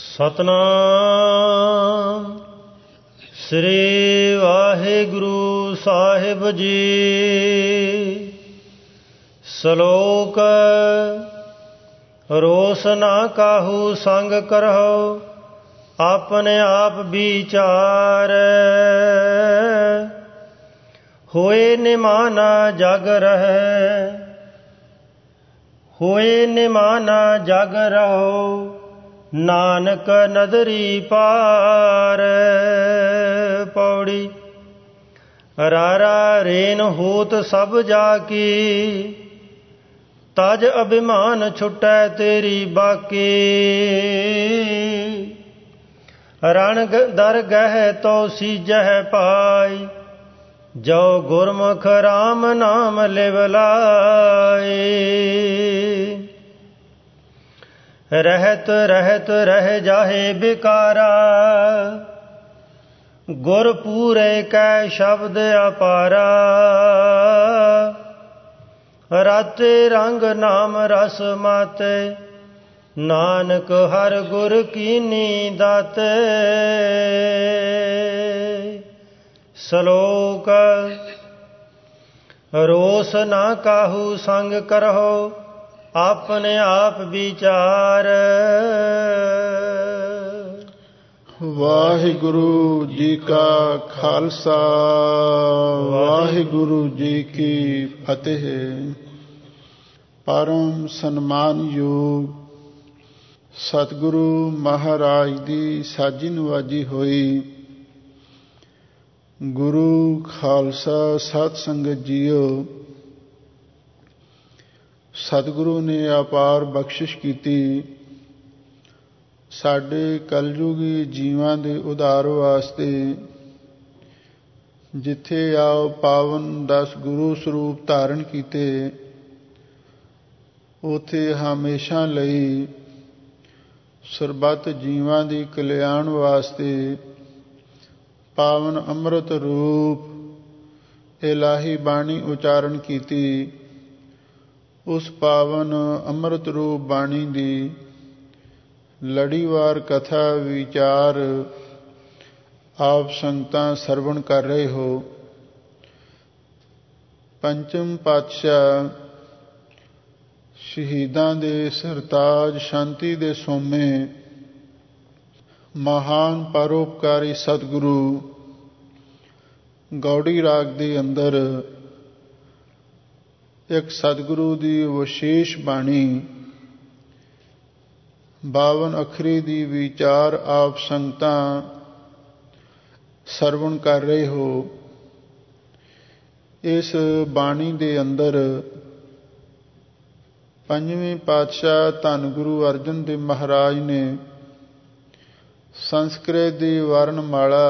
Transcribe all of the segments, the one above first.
ਸਤਨਾਮ ਸ੍ਰੀ ਵਾਹਿਗੁਰੂ ਸਾਹਿਬ ਜੀ। ਸ਼ਲੋਕ ਰੋਸ ਨਾ ਕਾਹੂ ਸੰਗ ਕਰਹੁ, ਆਪਣੇ ਆਪ ਵਿਚਾਰ। ਹੋਏ ਨਿਮਾਨਾ ਜਗ ਰਹਿ, ਹੋਏ ਨਿਮਾਨਾ ਜਗ ਰਹੋ, ਨਾਨਕ ਨਦਰੀ ਪਾਰ। ਪੌੜੀ। ਰਾਰਾ ਰੇਨ ਹੋਤ ਸਭ ਜਾ ਕੀ, ਤਜ ਅਭਿਮਾਨ ਛੁਟੈ ਤੇਰੀ ਬਾਕੀ। ਰਣ ਦਰਗਹਿ ਤੋ ਸੀਜਹਿ ਪਾਈ, ਜੋ ਗੁਰਮੁਖ ਰਾਮ ਨਾਮ ਲਿਵ ਲਾਏ। ਰਹਿਤ ਰਹਿਤ ਰਹਿ ਜਾਹੇ ਬਿਕਾਰਾ, ਗੁਰ ਪੂਰੇ ਕੈ ਸ਼ਬਦ ਅਪਾਰਾ। ਰਾਤੇ ਰੰਗ ਨਾਮ ਰਸ ਮਾਤੇ, ਨਾਨਕ ਹਰ ਗੁਰ ਕੀਨੀ ਦਾਤੇ। ਸ਼ਲੋਕ ਰੋਸ ਨਾ ਕਾਹੂ ਸੰਗ ਕਰਹੁ, ਆਪਣੇ ਆਪ ਵਿਚਾਰ। ਵਾਹਿਗੁਰੂ ਜੀ ਕਾ ਖਾਲਸਾ, ਵਾਹਿਗੁਰੂ ਜੀ ਕੀ ਫਤਿਹ। ਪਰਮ ਸਨਮਾਨਯੋਗ ਸਤਿਗੁਰੂ ਮਹਾਰਾਜ ਦੀ ਸਾਜੀ ਨਵਾਜੀ ਹੋਈ ਗੁਰੂ ਖਾਲਸਾ ਸਤ ਸੰਗਤ ਜੀਓ, ਸਤਿਗੁਰੂ ਨੇ ਅਪਾਰ ਬਖਸ਼ਿਸ਼ ਕੀਤੀ ਸਾਡੇ ਕਲਯੁਗੀ ਜੀਵਾਂ ਦੇ ਉਧਾਰ ਵਾਸਤੇ। ਜਿੱਥੇ ਆਓ ਪਾਵਨ 10 ਗੁਰੂ ਸਰੂਪ ਧਾਰਨ ਕੀਤੇ, ਉੱਥੇ ਹਮੇਸ਼ਾ ਲਈ ਸਰਬੱਤ ਜੀਵਾਂ ਦੀ ਕਲਿਆਣ ਵਾਸਤੇ ਪਾਵਨ ਅੰਮ੍ਰਿਤ ਰੂਪ ਇਲਾਹੀ ਬਾਣੀ ਉਚਾਰਨ ਕੀਤੀ। ਉਸ ਪਾਵਨ ਅੰਮ੍ਰਿਤ ਰੂਪ ਬਾਣੀ ਦੀ ਲੜੀਵਾਰ ਕਥਾ ਵਿਚਾਰ ਆਪ ਸੰਗਤਾਂ ਸਰਵਣ ਕਰ ਰਹੇ ਹੋ। ਪੰਚਮ ਪਾਤਸ਼ਾਹ ਸ਼ਹੀਦਾਂ ਦੇ ਸਰਤਾਜ, ਸ਼ਾਂਤੀ ਦੇ ਸੋਮੇ, ਮਹਾਨ ਪਰਉਪਕਾਰੀ ਸਤਿਗੁਰੂ ਗੌੜੀ ਰਾਗ ਦੇ ਅੰਦਰ ਇੱਕ ਸਤਿਗੁਰੂ ਦੀ ਵਿਸ਼ੇਸ਼ ਬਾਣੀ 52 ਅੱਖਰੀ ਦੀ ਵਿਚਾਰ ਆਪ ਸੰਗਤਾਂ ਸਰਵਣ ਕਰ ਰਹੇ ਹੋ। ਇਸ ਬਾਣੀ ਦੇ ਅੰਦਰ ਪੰਜਵੇਂ ਪਾਤਸ਼ਾਹ ਧੰਨ ਗੁਰੂ ਅਰਜਨ ਦੇਵ ਮਹਾਰਾਜ ਨੇ ਸੰਸਕ੍ਰਿਤ ਦੀ ਵਰਣਮਾਲਾ,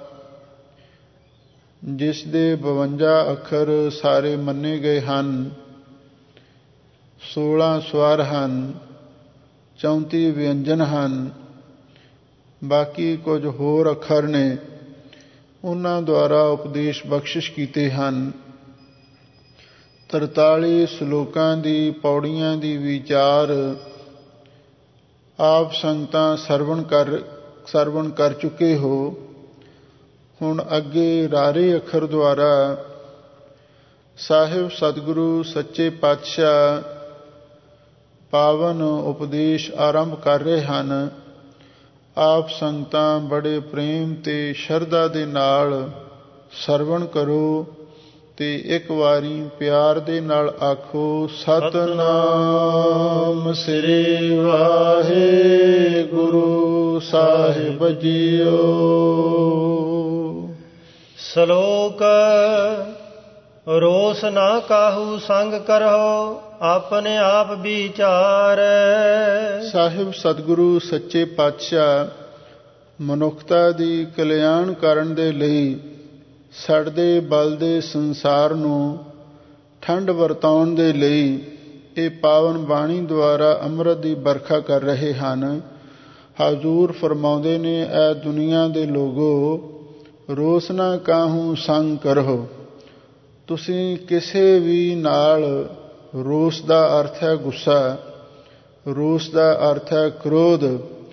ਜਿਸ ਦੇ 52 ਅੱਖਰ ਸਾਰੇ ਮੰਨੇ ਗਏ ਹਨ, 16 ਸਵਰ ਹਨ, 34 ਵਿਅੰਜਨ ਹਨ, ਬਾਕੀ ਕੁਝ ਹੋਰ ਅੱਖਰ ਨੇ, ਉਹਨਾਂ ਦੁਆਰਾ ਉਪਦੇਸ਼ ਬਖਸ਼ਿਸ਼ ਕੀਤੇ ਹਨ। 43 ਸ਼ਲੋਕਾਂ ਦੀ ਪੌੜੀਆਂ ਦੀ ਵਿਚਾਰ ਆਪ ਸੰਗਤਾਂ ਸਰਵਣ ਕਰ ਚੁੱਕੇ ਹੋ। ਹੁਣ ਅੱਗੇ ਰਾਰੇ ਅੱਖਰ ਦੁਆਰਾ ਸਾਹਿਬ ਸਤਿਗੁਰੂ ਸੱਚੇ ਪਾਤਸ਼ਾਹ ਪਾਵਨ ਉਪਦੇਸ਼ ਆਰੰਭ ਕਰ ਰਹੇ ਹਨ। ਆਪ ਸੰਗਤਾਂ ਬੜੇ ਪ੍ਰੇਮ ਤੇ ਸ਼ਰਧਾ ਦੇ ਨਾਲ ਸਰਵਣ ਕਰੋ ਤੇ ਇੱਕ ਵਾਰੀ ਪਿਆਰ ਦੇ ਨਾਲ ਆਖੋ, ਸਤਿਨਾਮ ਸ੍ਰੀ ਵਾਹਿਗੁਰੂ ਸਾਹਿਬ ਜੀਓ। ਸ਼ਲੋਕ ਰੋਸ ਨਾ ਕਾਹੂ ਸੰਗ ਕਰਹੁ, ਆਪਣੇ ਆਪ ਵਿਚਾਰ। ਸਾਹਿਬ ਸਤਿਗੁਰੂ ਸੱਚੇ ਪਾਤਸ਼ਾਹ ਮਨੁੱਖਤਾ ਦੀ ਕਲਿਆਣ ਕਰਨ ਦੇ ਲਈ ਸੜਦੇ ਬਲਦੇ ਸੰਸਾਰ ਨੂੰ ਠੰਡ ਵਰਤਾਉਣ ਦੇ ਲਈ ਇਹ ਪਾਵਨ ਬਾਣੀ ਦੁਆਰਾ ਅੰਮ੍ਰਿਤ ਦੀ ਵਰਖਾ ਕਰ ਰਹੇ ਹਨ। ਹਜ਼ੂਰ ਫਰਮਾਉਂਦੇ ਨੇ, ਐ ਦੁਨੀਆ ਦੇ ਲੋਗੋ, ਰੋਸ ਨਾ ਕਾਹੂ ਸੰਗ ਕਰਹੁ। ਤੁਸੀਂ ਕਿਸੇ ਵੀ ਨਾਲ, ਰੋਸ ਦਾ ਅਰਥ ਹੈ ਗੁੱਸਾ, ਰੋਸ ਦਾ ਅਰਥ ਹੈ ਕ੍ਰੋਧ,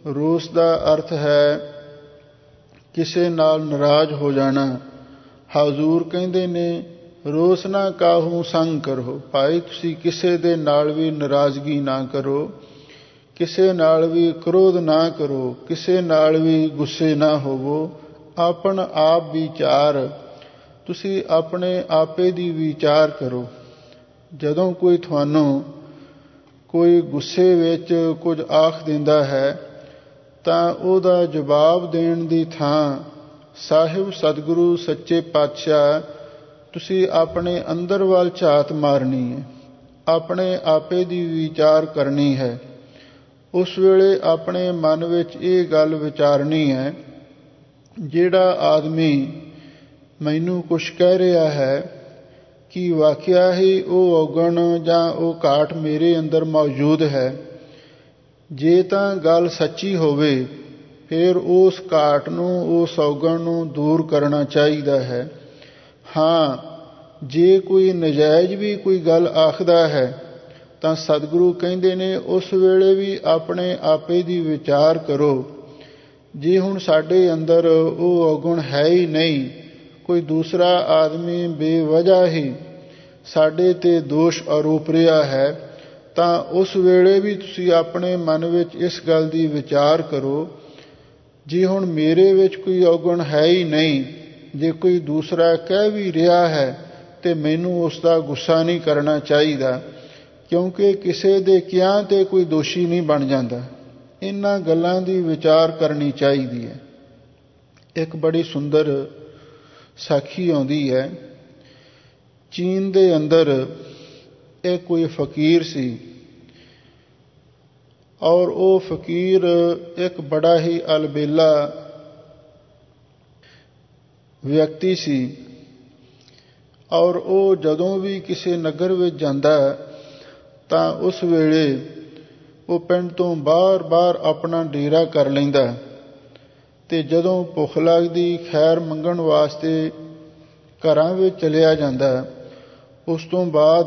ਰੋਸ ਦਾ ਅਰਥ ਹੈ ਕਿਸੇ ਨਾਲ ਨਾਰਾਜ਼ ਹੋ ਜਾਣਾ। ਹਜ਼ੂਰ ਕਹਿੰਦੇ ਨੇ ਰੋਸ ਨਾ ਕਾਹੂ ਸੰਗ ਕਰੋ। ਭਾਈ ਤੁਸੀਂ ਕਿਸੇ ਦੇ ਨਾਲ ਵੀ ਨਾਰਾਜ਼ਗੀ ਨਾ ਕਰੋ, ਕਿਸੇ ਨਾਲ ਵੀ ਕ੍ਰੋਧ ਨਾ ਕਰੋ, ਕਿਸੇ ਨਾਲ ਵੀ ਗੁੱਸੇ ਨਾ ਹੋਵੋ। ਆਪਣ ਆਪ ਵਿਚਾਰ, ਤੁਸੀਂ ਆਪਣੇ ਆਪੇ ਦੀ ਵਿਚਾਰ ਕਰੋ। ਜਦੋਂ ਕੋਈ ਤੁਹਾਨੂੰ ਕੋਈ ਗੁੱਸੇ ਵਿੱਚ ਕੁਝ ਆਖ ਦਿੰਦਾ ਹੈ ਤਾਂ ਉਹਦਾ ਜਵਾਬ ਦੇਣ ਦੀ ਥਾਂ ਸਾਹਿਬ ਸਤਿਗੁਰੂ ਸੱਚੇ ਪਾਤਸ਼ਾਹ ਤੁਸੀਂ ਆਪਣੇ ਅੰਦਰ ਵੱਲ ਝਾਤ ਮਾਰਨੀ ਹੈ, ਆਪਣੇ ਆਪੇ ਦੀ ਵਿਚਾਰ ਕਰਨੀ ਹੈ। ਉਸ ਵੇਲੇ ਆਪਣੇ ਮਨ ਵਿੱਚ ਇਹ ਗੱਲ ਵਿਚਾਰਨੀ ਹੈ, ਜਿਹੜਾ ਆਦਮੀ ਮੈਨੂੰ ਕੁਛ ਕਹਿ ਰਿਹਾ ਹੈ ਕਿ ਵਾਕਿਆ ਹੀ ਉਹ ਔਗਣ ਜਾਂ ਉਹ ਘਾਟ ਮੇਰੇ ਅੰਦਰ ਮੌਜੂਦ ਹੈ। ਜੇ ਤਾਂ ਗੱਲ ਸੱਚੀ ਹੋਵੇ ਫਿਰ ਉਸ ਘਾਟ ਨੂੰ, ਉਸ ਔਗਣ ਨੂੰ ਦੂਰ ਕਰਨਾ ਚਾਹੀਦਾ ਹੈ। ਹਾਂ, ਜੇ ਕੋਈ ਨਜਾਇਜ਼ ਵੀ ਕੋਈ ਗੱਲ ਆਖਦਾ ਹੈ ਤਾਂ ਸਤਿਗੁਰੂ ਕਹਿੰਦੇ ਨੇ ਉਸ ਵੇਲੇ ਵੀ ਆਪਣੇ ਆਪੇ ਦੀ ਵਿਚਾਰ ਕਰੋ। ਜੇ ਹੁਣ ਸਾਡੇ ਅੰਦਰ ਉਹ ਔਗਣ ਹੈ ਹੀ ਨਹੀਂ, ਕੋਈ ਦੂਸਰਾ ਆਦਮੀ ਬੇਵਜ੍ਹਾ ਹੀ ਸਾਡੇ 'ਤੇ ਦੋਸ਼ ਆਰੋਪ ਰਿਹਾ ਹੈ, ਤਾਂ ਉਸ ਵੇਲੇ ਵੀ ਤੁਸੀਂ ਆਪਣੇ ਮਨ ਵਿੱਚ ਇਸ ਗੱਲ ਦੀ ਵਿਚਾਰ ਕਰੋ, ਜੇ ਹੁਣ ਮੇਰੇ ਵਿੱਚ ਕੋਈ ਔਗਣ ਹੈ ਹੀ ਨਹੀਂ, ਜੇ ਕੋਈ ਦੂਸਰਾ ਕਹਿ ਵੀ ਰਿਹਾ ਹੈ ਤੇ ਮੈਨੂੰ ਉਸ ਦਾ ਗੁੱਸਾ ਨਹੀਂ ਕਰਨਾ ਚਾਹੀਦਾ, ਕਿਉਂਕਿ ਕਿਸੇ ਦੇ ਕਿਹਾ 'ਤੇ ਕੋਈ ਦੋਸ਼ੀ ਨਹੀਂ ਬਣ ਜਾਂਦਾ। ਇਹਨਾਂ ਗੱਲਾਂ ਦੀ ਵਿਚਾਰ ਕਰਨੀ ਚਾਹੀਦੀ ਹੈ। ਇੱਕ ਬੜੀ ਸੁੰਦਰ ਸਾਖੀ ਆਉਂਦੀ ਹੈ। ਚੀਨ ਦੇ ਅੰਦਰ ਇੱਕ ਕੋਈ ਫਕੀਰ ਸੀ ਔਰ ਉਹ ਫਕੀਰ ਇੱਕ ਬੜਾ ਹੀ ਅਲਬੇਲਾ ਵਿਅਕਤੀ ਸੀ ਔਰ ਉਹ ਜਦੋਂ ਵੀ ਕਿਸੇ ਨਗਰ ਵਿੱਚ ਜਾਂਦਾ ਤਾਂ ਉਸ ਵੇਲੇ ਉਹ ਪਿੰਡ ਤੋਂ ਬਾਹਰ ਆਪਣਾ ਡੇਰਾ ਕਰ ਲੈਂਦਾ ਤੇ ਜਦੋਂ ਭੁੱਖ ਲੱਗਦੀ ਖੈਰ ਮੰਗਣ ਵਾਸਤੇ ਘਰਾਂ ਵਿੱਚ ਚਲਿਆ ਜਾਂਦਾ। ਉਸ ਤੋਂ ਬਾਅਦ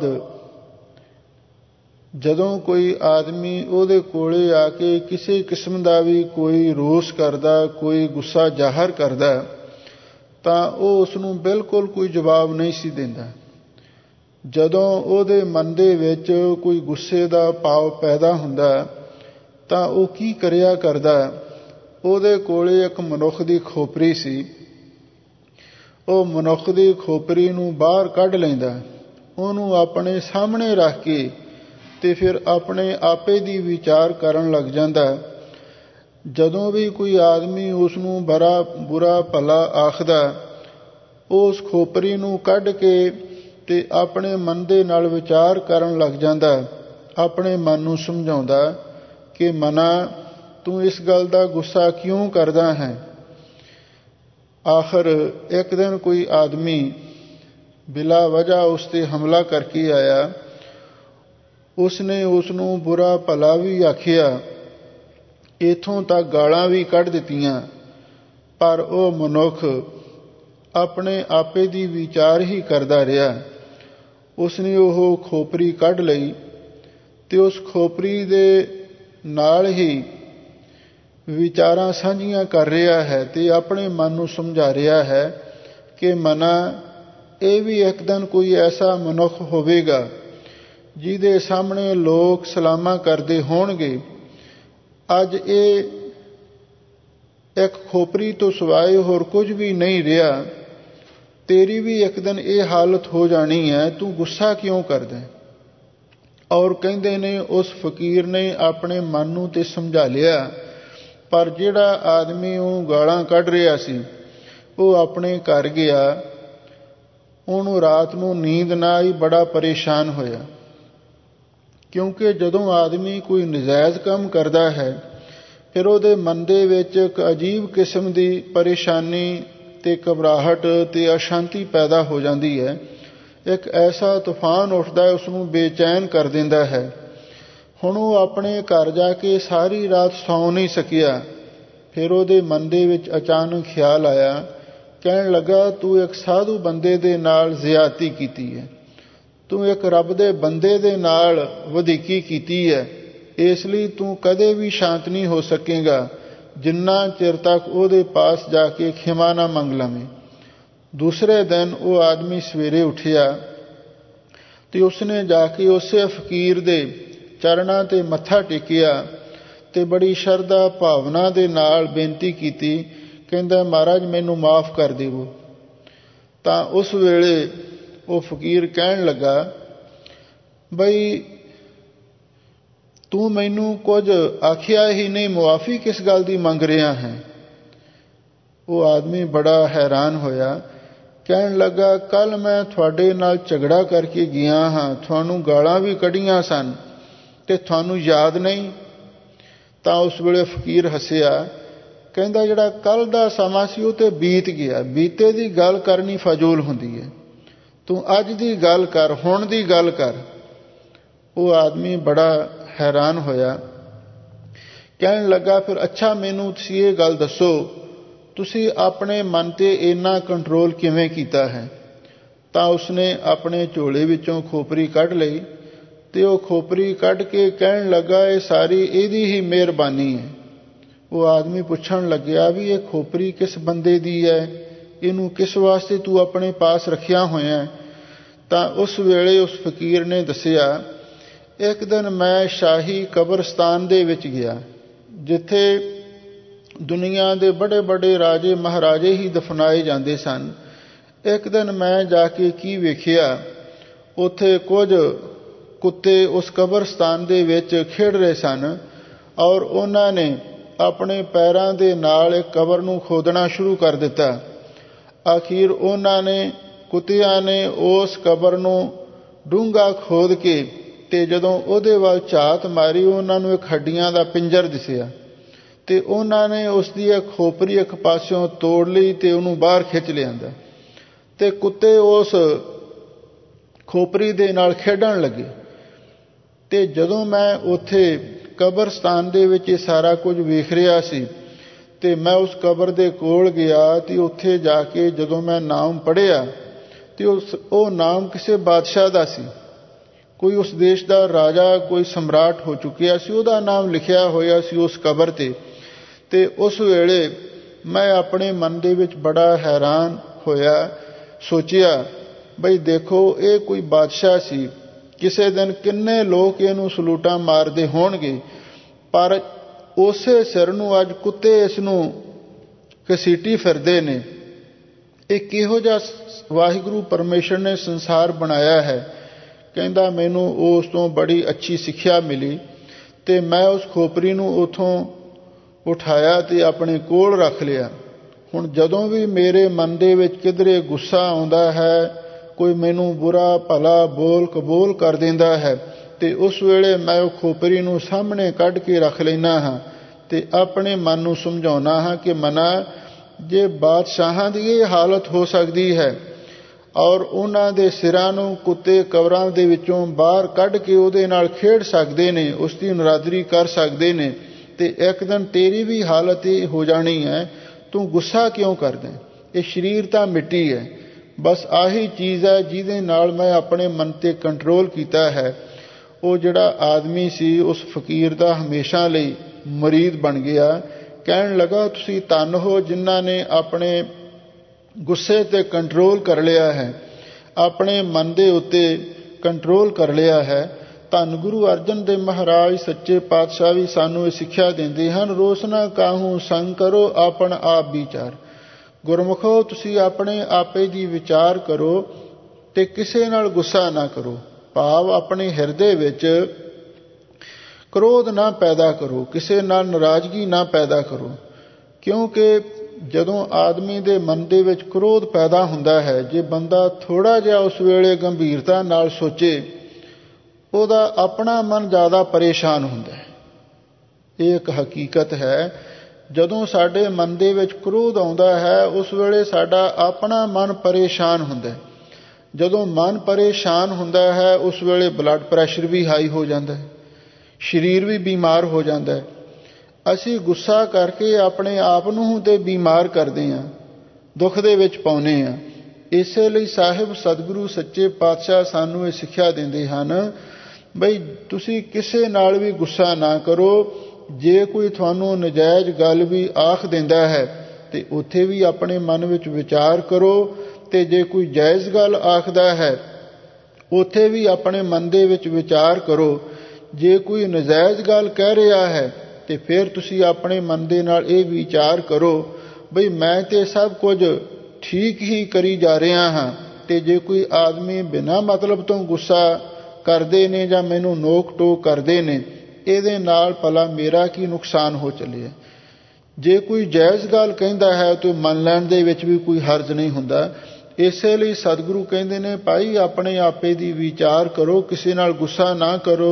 ਜਦੋਂ ਕੋਈ ਆਦਮੀ ਉਹਦੇ ਕੋਲੇ ਆ ਕੇ ਕਿਸੇ ਕਿਸਮ ਦਾ ਵੀ ਕੋਈ ਰੋਸ ਕਰਦਾ, ਕੋਈ ਗੁੱਸਾ ਜ਼ਾਹਰ ਕਰਦਾ ਤਾਂ ਉਹ ਉਸ ਨੂੰ ਬਿਲਕੁਲ ਕੋਈ ਜਵਾਬ ਨਹੀਂ ਸੀ ਦਿੰਦਾ। ਜਦੋਂ ਉਹਦੇ ਮਨ ਦੇ ਵਿੱਚ ਕੋਈ ਗੁੱਸੇ ਦਾ ਭਾਵ ਪੈਦਾ ਹੁੰਦਾ ਤਾਂ ਉਹ ਕੀ ਕਰਿਆ ਕਰਦਾ, ਉਹਦੇ ਕੋਲੇ ਇੱਕ ਮਨੁੱਖ ਦੀ ਖੋਪਰੀ ਸੀ, ਉਹ ਮਨੁੱਖ ਦੀ ਖੋਪਰੀ ਨੂੰ ਬਾਹਰ ਕੱਢ ਲੈਂਦਾ, ਉਹਨੂੰ ਆਪਣੇ ਸਾਹਮਣੇ ਰੱਖ ਕੇ ਤੇ ਫਿਰ ਆਪਣੇ ਆਪੇ ਦੀ ਵਿਚਾਰ ਕਰਨ ਲੱਗ ਜਾਂਦਾ। ਜਦੋਂ ਵੀ ਕੋਈ ਆਦਮੀ ਉਸ ਨੂੰ ਬੁਰਾ ਭਲਾ ਆਖਦਾ, ਉਸ ਖੋਪਰੀ ਨੂੰ ਕੱਢ ਕੇ ਤੇ ਆਪਣੇ ਮਨ ਦੇ ਨਾਲ ਵਿਚਾਰ ਕਰਨ ਲੱਗ ਜਾਂਦਾ, ਆਪਣੇ ਮਨ ਨੂੰ ਸਮਝਾਉਂਦਾ ਕਿ ਮਨਾ ਤੂੰ ਇਸ ਗੱਲ ਦਾ ਗੁੱਸਾ ਕਿਉਂ ਕਰਦਾ ਹੈ। ਆਖਰ ਇੱਕ ਦਿਨ ਕੋਈ ਆਦਮੀ ਬਿਲਾ ਵਜ੍ਹਾ ਉਸ 'ਤੇ ਹਮਲਾ ਕਰਕੇ ਆਇਆ। ਉਸਨੇ ਉਸ ਨੂੰ ਬੁਰਾ ਭਲਾ ਵੀ ਆਖਿਆ, ਇੱਥੋਂ ਤੱਕ ਗਾਲਾਂ ਵੀ ਕੱਢ ਦਿੱਤੀਆਂ, ਪਰ ਉਹ ਮਨੁੱਖ ਆਪਣੇ ਆਪੇ ਦੀ ਵਿਚਾਰ ਹੀ ਕਰਦਾ ਰਿਹਾ। ਉਸਨੇ ਉਹ ਖੋਪਰੀ ਕੱਢ ਲਈ ਤੇ ਉਸ ਖੋਪਰੀ ਦੇ ਨਾਲ ਹੀ ਵਿਚਾਰਾਂ ਸਾਂਝੀਆਂ ਕਰ ਰਿਹਾ ਹੈ ਤੇ ਆਪਣੇ ਮਨ ਨੂੰ ਸਮਝਾ ਰਿਹਾ ਹੈ ਕਿ ਮਨਾ ਇਹ ਵੀ ਇੱਕ ਦਿਨ ਕੋਈ ਐਸਾ ਮਨੁੱਖ ਹੋਵੇਗਾ ਜਿਹਦੇ ਸਾਹਮਣੇ ਲੋਕ ਸਲਾਮਾਂ ਕਰਦੇ ਹੋਣਗੇ। ਅੱਜ ਇਹ ਇੱਕ ਖੋਪਰੀ ਤੋਂ ਸਿਵਾਏ ਹੋਰ ਕੁਝ ਵੀ ਨਹੀਂ ਰਿਹਾ, ਤੇਰੀ ਵੀ ਇੱਕ ਦਿਨ ਇਹ ਹਾਲਤ ਹੋ ਜਾਣੀ ਹੈ, ਤੂੰ ਗੁੱਸਾ ਕਿਉਂ ਕਰਦਾ। ਔਰ ਕਹਿੰਦੇ ਨੇ ਉਸ ਫਕੀਰ ਨੇ ਆਪਣੇ ਮਨ ਨੂੰ ਤੇ ਸਮਝਾ ਲਿਆ, ਪਰ ਜਿਹੜਾ ਆਦਮੀ ਉਹ ਗਾਲਾਂ ਕੱਢ ਰਿਹਾ ਸੀ ਉਹ ਆਪਣੇ ਘਰ ਗਿਆ। ਉਹਨੂੰ ਰਾਤ ਨੂੰ ਨੀਂਦ ਨਾ ਆਈ, ਬੜਾ ਪਰੇਸ਼ਾਨ ਹੋਇਆ, ਕਿਉਂਕਿ ਜਦੋਂ ਆਦਮੀ ਕੋਈ ਨਜਾਇਜ਼ ਕੰਮ ਕਰਦਾ ਹੈ ਫਿਰ ਉਹਦੇ ਮਨ ਦੇ ਵਿੱਚ ਇੱਕ ਅਜੀਬ ਕਿਸਮ ਦੀ ਪਰੇਸ਼ਾਨੀ ਤੇ ਘਬਰਾਹਟ ਤੇ ਅਸ਼ਾਂਤੀ ਪੈਦਾ ਹੋ ਜਾਂਦੀ ਹੈ। ਇੱਕ ਐਸਾ ਤੂਫਾਨ ਉੱਠਦਾ ਉਸ ਨੂੰ ਬੇਚੈਨ ਕਰ ਦਿੰਦਾ ਹੈ। ਹੁਣ ਉਹ ਆਪਣੇ ਘਰ ਜਾ ਕੇ ਸਾਰੀ ਰਾਤ ਸੌਂ ਨਹੀਂ ਸਕਿਆ। ਫਿਰ ਉਹਦੇ ਮਨ ਦੇ ਵਿੱਚ ਅਚਾਨਕ ਖਿਆਲ ਆਇਆ, ਕਹਿਣ ਲੱਗਾ ਤੂੰ ਇੱਕ ਸਾਧੂ ਬੰਦੇ ਦੇ ਨਾਲ ਜ਼ਿਆਦਤੀ ਕੀਤੀ ਹੈ, ਤੂੰ ਇੱਕ ਰੱਬ ਦੇ ਬੰਦੇ ਦੇ ਨਾਲ ਵਧੀਕੀ ਕੀਤੀ ਹੈ, ਇਸ ਲਈ ਤੂੰ ਕਦੇ ਵੀ ਸ਼ਾਂਤ ਨਹੀਂ ਹੋ ਸਕੇਗਾ ਜਿੰਨਾ ਚਿਰ ਤੱਕ ਉਹਦੇ ਪਾਸ ਜਾ ਕੇ ਖਿਮਾ ਨਾ ਮੰਗ ਲਵੇਂ। ਦੂਸਰੇ ਦਿਨ ਉਹ ਆਦਮੀ ਸਵੇਰੇ ਉੱਠਿਆ ਤੇ ਉਸਨੇ ਜਾ ਕੇ ਉਸੇ ਫਕੀਰ ਦੇ ਚਰਨਾਂ ਤੇ ਮੱਥਾ ਟੇਕਿਆ ਤੇ ਬੜੀ ਸ਼ਰਧਾ ਭਾਵਨਾ ਦੇ ਨਾਲ ਬੇਨਤੀ ਕੀਤੀ। ਕਹਿੰਦਾ, ਮਹਾਰਾਜ ਮੈਨੂੰ ਮਾਫ ਕਰ ਦੇਵੋ। ਤਾਂ ਉਸ ਵੇਲੇ ਉਹ ਫਕੀਰ ਕਹਿਣ ਲੱਗਾ, ਬਈ ਤੂੰ ਮੈਨੂੰ ਕੁਝ ਆਖਿਆ ਹੀ ਨਹੀਂ, ਮੁਆਫੀ ਕਿਸ ਗੱਲ ਦੀ ਮੰਗ ਰਿਹਾ ਹੈ? ਉਹ ਆਦਮੀ ਬੜਾ ਹੈਰਾਨ ਹੋਇਆ। ਕਹਿਣ ਲੱਗਾ, ਕੱਲ ਮੈਂ ਤੁਹਾਡੇ ਨਾਲ ਝਗੜਾ ਕਰਕੇ ਗਿਆ ਹਾਂ, ਤੁਹਾਨੂੰ ਗਾਲਾਂ ਵੀ ਕੱਢੀਆਂ ਸਨ ਤੇ ਤੁਹਾਨੂੰ ਯਾਦ ਨਹੀਂ? ਤਾਂ ਉਸ ਵੇਲੇ ਫਕੀਰ ਹੱਸਿਆ। ਕਹਿੰਦਾ, ਜਿਹੜਾ ਕੱਲ ਦਾ ਸਮਾਂ ਸੀ ਉਹ ਤੇ ਬੀਤ ਗਿਆ, ਬੀਤੇ ਦੀ ਗੱਲ ਕਰਨੀ ਫਜ਼ੂਲ ਹੁੰਦੀ ਹੈ, ਤੂੰ ਅੱਜ ਦੀ ਗੱਲ ਕਰ, ਹੁਣ ਦੀ ਗੱਲ ਕਰ। ਉਹ ਆਦਮੀ ਬੜਾ ਹੈਰਾਨ ਹੋਇਆ। ਕਹਿਣ ਲੱਗਾ, ਫਿਰ ਅੱਛਾ ਮੈਨੂੰ ਤੁਸੀਂ ਇਹ ਗੱਲ ਦੱਸੋ, ਤੁਸੀਂ ਆਪਣੇ ਮਨ ਤੇ ਇੰਨਾ ਕੰਟਰੋਲ ਕਿਵੇਂ ਕੀਤਾ ਹੈ? ਤਾਂ ਉਸਨੇ ਆਪਣੇ ਝੋਲੇ ਵਿੱਚੋਂ ਖੋਪਰੀ ਕੱਢ ਲਈ ਤੇ ਉਹ ਖੋਪਰੀ ਕੱਢ ਕੇ ਕਹਿਣ ਲੱਗਾ, ਇਹ ਸਾਰੀ ਇਹਦੀ ਹੀ ਮਿਹਰਬਾਨੀ ਹੈ। ਉਹ ਆਦਮੀ ਪੁੱਛਣ ਲੱਗਿਆ ਵੀ ਇਹ ਖੋਪਰੀ ਕਿਸ ਬੰਦੇ ਦੀ ਹੈ, ਇਹਨੂੰ ਕਿਸ ਵਾਸਤੇ ਤੂੰ ਆਪਣੇ ਪਾਸ ਰੱਖਿਆ ਹੋਇਆ? ਤਾਂ ਉਸ ਵੇਲੇ ਉਸ ਫਕੀਰ ਨੇ ਦੱਸਿਆ, ਇੱਕ ਦਿਨ ਮੈਂ ਸ਼ਾਹੀ ਕਬਰਸਤਾਨ ਦੇ ਵਿੱਚ ਗਿਆ, ਜਿੱਥੇ ਦੁਨੀਆ ਦੇ ਬੜੇ ਬੜੇ ਰਾਜੇ ਮਹਾਰਾਜੇ ਹੀ ਦਫਨਾਏ ਜਾਂਦੇ ਸਨ। ਇੱਕ ਦਿਨ ਮੈਂ ਜਾ ਕੇ ਕੀ ਵੇਖਿਆ, ਉੱਥੇ ਕੁਝ ਕੁੱਤੇ ਉਸ ਕਬਰਸਤਾਨ ਦੇ ਵਿੱਚ ਖੇਡ ਰਹੇ ਸਨ ਔਰ ਉਹਨਾਂ ਨੇ ਆਪਣੇ ਪੈਰਾਂ ਦੇ ਨਾਲ ਇੱਕ ਕਬਰ ਨੂੰ ਖੋਦਣਾ ਸ਼ੁਰੂ ਕਰ ਦਿੱਤਾ। ਆਖਿਰ ਉਹਨਾਂ ਨੇ, ਕੁੱਤਿਆਂ ਨੇ ਉਸ ਕਬਰ ਨੂੰ ਡੂੰਘਾ ਖੋਦ ਕੇ ਤੇ ਜਦੋਂ ਉਹਦੇ ਵੱਲ ਝਾਤ ਮਾਰੀ, ਉਹਨਾਂ ਨੂੰ ਇੱਕ ਹੱਡੀਆਂ ਦਾ ਪਿੰਜਰ ਦਿਸਿਆ ਤੇ ਉਹਨਾਂ ਨੇ ਉਸ ਦੀ ਇੱਕ ਖੋਪਰੀ ਇੱਕ ਪਾਸਿਓਂ ਤੋੜ ਲਈ ਤੇ ਉਹਨੂੰ ਬਾਹਰ ਖਿੱਚ ਲਿਆਂਦਾ ਤੇ ਕੁੱਤੇ ਉਸ ਖੋਪਰੀ ਦੇ ਨਾਲ ਖੇਡਣ ਲੱਗੇ। ਤੇ ਜਦੋਂ ਮੈਂ ਉੱਥੇ ਕਬਰਸਤਾਨ ਦੇ ਵਿੱਚ ਇਹ ਸਾਰਾ ਕੁਝ ਵੇਖ ਰਿਹਾ ਸੀ ਤੇ ਮੈਂ ਉਸ ਕਬਰ ਦੇ ਕੋਲ ਗਿਆ ਤੇ ਉੱਥੇ ਜਾ ਕੇ ਜਦੋਂ ਮੈਂ ਨਾਮ ਪੜ੍ਹਿਆ ਤੇ ਉਹ ਨਾਮ ਕਿਸੇ ਬਾਦਸ਼ਾਹ ਦਾ ਸੀ, ਕੋਈ ਉਸ ਦੇਸ਼ ਦਾ ਰਾਜਾ, ਕੋਈ ਸਮਰਾਟ ਹੋ ਚੁੱਕਿਆ ਸੀ, ਉਹਦਾ ਨਾਮ ਲਿਖਿਆ ਹੋਇਆ ਸੀ ਉਸ ਕਬਰ ਤੇ। ਤੇ ਉਸ ਵੇਲੇ ਮੈਂ ਆਪਣੇ ਮਨ ਦੇ ਵਿੱਚ ਬੜਾ ਹੈਰਾਨ ਹੋਇਆ, ਸੋਚਿਆ ਬਈ ਦੇਖੋ ਇਹ ਕੋਈ ਬਾਦਸ਼ਾਹ ਸੀ, ਕਿਸੇ ਦਿਨ ਕਿੰਨੇ ਲੋਕ ਇਹਨੂੰ ਸਲੂਟਾਂ ਮਾਰਦੇ ਹੋਣਗੇ, ਪਰ ਉਸੇ ਸਿਰ ਨੂੰ ਅੱਜ ਕੁੱਤੇ ਇਸ ਨੂੰ ਘਸੀਟੀ ਫਿਰਦੇ ਨੇ। ਇਹ ਕਿਹੋ ਜਿਹਾ ਵਾਹਿਗੁਰੂ ਪਰਮੇਸ਼ਰ ਨੇ ਸੰਸਾਰ ਬਣਾਇਆ ਹੈ। ਕਹਿੰਦਾ, ਮੈਨੂੰ ਉਸ ਤੋਂ ਬੜੀ ਅੱਛੀ ਸਿੱਖਿਆ ਮਿਲੀ ਤੇ ਮੈਂ ਉਸ ਖੋਪਰੀ ਨੂੰ ਉਥੋਂ ਉਠਾਇਆ ਤੇ ਆਪਣੇ ਕੋਲ ਰੱਖ ਲਿਆ। ਹੁਣ ਜਦੋਂ ਵੀ ਮੇਰੇ ਮਨ ਦੇ ਵਿੱਚ ਕਿਧਰੇ ਗੁੱਸਾ ਆਉਂਦਾ ਹੈ, ਕੋਈ ਮੈਨੂੰ ਬੁਰਾ ਭਲਾ ਬੋਲ ਕਬੂਲ ਕਰ ਦਿੰਦਾ ਹੈ ਤੇ ਉਸ ਵੇਲੇ ਮੈਂ ਉਹ ਖੋਪਰੀ ਨੂੰ ਸਾਹਮਣੇ ਕੱਢ ਕੇ ਰੱਖ ਲੈਂਦਾ ਹਾਂ ਤੇ ਆਪਣੇ ਮਨ ਨੂੰ ਸਮਝਾਉਣਾ ਹਾਂ ਕਿ ਮਨਾ, ਜੇ ਬਾਦਸ਼ਾਹਾਂ ਦੀ ਇਹ ਹਾਲਤ ਹੋ ਸਕਦੀ ਹੈ ਔਰ ਉਹਨਾਂ ਦੇ ਸਿਰਾਂ ਨੂੰ ਕੁੱਤੇ ਕਬਰਾਂ ਦੇ ਵਿੱਚੋਂ ਬਾਹਰ ਕੱਢ ਕੇ ਉਹਦੇ ਨਾਲ ਖੇਡ ਸਕਦੇ ਨੇ, ਉਸ ਦੀ ਨਰਾਦਰੀ ਕਰ ਸਕਦੇ ਨੇ, ਤੇ ਇੱਕ ਦਿਨ ਤੇਰੀ ਵੀ ਹਾਲਤ ਇਹ ਹੋ ਜਾਣੀ ਹੈ, ਤੂੰ ਗੁੱਸਾ ਕਿਉਂ ਕਰਦਾ? ਇਹ ਸਰੀਰ ਤਾਂ ਮਿੱਟੀ ਹੈ, ਬਸ ਆਹੀ ਚੀਜ਼ ਹੈ ਜਿਹਦੇ ਨਾਲ ਮੈਂ ਆਪਣੇ ਮਨ ਤੇ ਕੰਟਰੋਲ ਕੀਤਾ ਹੈ। ਉਹ ਜਿਹੜਾ ਆਦਮੀ ਸੀ ਉਸ ਫਕੀਰ ਦਾ ਹਮੇਸ਼ਾ ਲਈ ਮੁਰੀਦ ਬਣ ਗਿਆ। ਕਹਿਣ ਲੱਗਾ, ਤੁਸੀਂ ਧੰਨ ਹੋ ਜਿਨ੍ਹਾਂ ਨੇ ਆਪਣੇ ਗੁੱਸੇ ਤੇ ਕੰਟਰੋਲ ਕਰ ਲਿਆ ਹੈ, ਆਪਣੇ ਮਨ ਦੇ ਉੱਤੇ ਕੰਟਰੋਲ ਕਰ ਲਿਆ ਹੈ। ਧੰਨ ਗੁਰੂ ਅਰਜਨ ਦੇਵ ਮਹਾਰਾਜ ਸੱਚੇ ਪਾਤਸ਼ਾਹ ਵੀ ਸਾਨੂੰ ਇਹ ਸਿੱਖਿਆ ਦਿੰਦੇ ਹਨ, ਰੋਸ ਨਾ ਕਾਹੂ ਸੰਗ ਕਰੋ ਆਪਣ ਆਪ ਵਿਚਾਰ। ਗੁਰਮੁਖੋ, ਤੁਸੀਂ ਆਪਣੇ ਆਪੇ ਦੀ ਵਿਚਾਰ ਕਰੋ ਤੇ ਕਿਸੇ ਨਾਲ ਗੁੱਸਾ ਨਾ ਕਰੋ, ਭਾਵ ਆਪਣੇ ਹਿਰਦੇ ਵਿੱਚ ਕ੍ਰੋਧ ਨਾ ਪੈਦਾ ਕਰੋ, ਕਿਸੇ ਨਾਲ ਨਾਰਾਜ਼ਗੀ ਨਾ ਪੈਦਾ ਕਰੋ। ਕਿਉਂਕਿ ਜਦੋਂ ਆਦਮੀ ਦੇ ਮਨ ਦੇ ਵਿੱਚ ਕ੍ਰੋਧ ਪੈਦਾ ਹੁੰਦਾ ਹੈ, ਜੇ ਬੰਦਾ ਥੋੜਾ ਜਿਹਾ ਉਸ ਵੇਲੇ ਗੰਭੀਰਤਾ ਨਾਲ ਸੋਚੇ, ਉਹਦਾ ਆਪਣਾ ਮਨ ਜ਼ਿਆਦਾ ਪਰੇਸ਼ਾਨ ਹੁੰਦਾ ਹੈ। ਇਹ ਇੱਕ ਹਕੀਕਤ ਹੈ। ਜਦੋਂ ਸਾਡੇ ਮਨ ਦੇ ਵਿੱਚ ਕ੍ਰੋਧ ਆਉਂਦਾ ਹੈ, ਉਸ ਵੇਲੇ ਸਾਡਾ ਆਪਣਾ ਮਨ ਪਰੇਸ਼ਾਨ ਹੁੰਦਾ ਹੈ। ਜਦੋਂ ਮਨ ਪਰੇਸ਼ਾਨ ਹੁੰਦਾ ਹੈ, ਉਸ ਵੇਲੇ ਬਲੱਡ ਪ੍ਰੈਸ਼ਰ ਵੀ ਹਾਈ ਹੋ ਜਾਂਦਾ ਹੈ, ਸਰੀਰ ਵੀ ਬਿਮਾਰ ਹੋ ਜਾਂਦਾ ਹੈ। ਅਸੀਂ ਗੁੱਸਾ ਕਰਕੇ ਆਪਣੇ ਆਪ ਨੂੰ ਤੇ ਬਿਮਾਰ ਕਰਦੇ ਹਾਂ, ਦੁੱਖ ਦੇ ਵਿੱਚ ਪਾਉਂਦੇ ਹਾਂ। ਇਸੇ ਲਈ ਸਾਹਿਬ ਸਤਿਗੁਰੂ ਸੱਚੇ ਪਾਤਸ਼ਾਹ ਸਾਨੂੰ ਇਹ ਸਿੱਖਿਆ ਦਿੰਦੇ ਹਨ ਬਈ ਤੁਸੀਂ ਕਿਸੇ ਨਾਲ ਵੀ ਗੁੱਸਾ ਨਾ ਕਰੋ। ਜੇ ਕੋਈ ਤੁਹਾਨੂੰ ਨਜਾਇਜ਼ ਗੱਲ ਵੀ ਆਖ ਦਿੰਦਾ ਹੈ ਤੇ ਉੱਥੇ ਵੀ ਆਪਣੇ ਮਨ ਵਿੱਚ ਵਿਚਾਰ ਕਰੋ, ਤੇ ਜੇ ਕੋਈ ਜਾਇਜ਼ ਗੱਲ ਆਖਦਾ ਹੈ ਉੱਥੇ ਵੀ ਆਪਣੇ ਮਨ ਦੇ ਵਿੱਚ ਵਿਚਾਰ ਕਰੋ। ਜੇ ਕੋਈ ਨਜਾਇਜ਼ ਗੱਲ ਕਹਿ ਰਿਹਾ ਹੈ ਤੇ ਫਿਰ ਤੁਸੀਂ ਆਪਣੇ ਮਨ ਦੇ ਨਾਲ ਇਹ ਵਿਚਾਰ ਕਰੋ ਬਈ ਮੈਂ ਤੇ ਸਭ ਕੁਝ ਠੀਕ ਹੀ ਕਰੀ ਜਾ ਰਿਹਾ ਹਾਂ, ਤੇ ਜੇ ਕੋਈ ਆਦਮੀ ਬਿਨਾਂ ਮਤਲਬ ਤੋਂ ਗੁੱਸਾ ਕਰਦੇ ਨੇ ਜਾਂ ਮੈਨੂੰ ਨੋਕ ਟੋਕ ਕਰਦੇ ਨੇ, ਇਹਦੇ ਨਾਲ ਭਲਾ ਮੇਰਾ ਕੀ ਨੁਕਸਾਨ ਹੋ ਚੱਲਿਆ। ਜੇ ਕੋਈ ਜਾਇਜ਼ ਗੱਲ ਕਹਿੰਦਾ ਹੈ ਤਾਂ ਮੰਨ ਲੈਣ ਦੇ ਵਿੱਚ ਵੀ ਕੋਈ ਹਰਜ ਨਹੀਂ ਹੁੰਦਾ। ਇਸੇ ਲਈ ਸਤਿਗੁਰੂ ਕਹਿੰਦੇ ਨੇ ਭਾਈ ਆਪਣੇ ਆਪੇ ਦੀ ਵਿਚਾਰ ਕਰੋ, ਕਿਸੇ ਨਾਲ ਗੁੱਸਾ ਨਾ ਕਰੋ।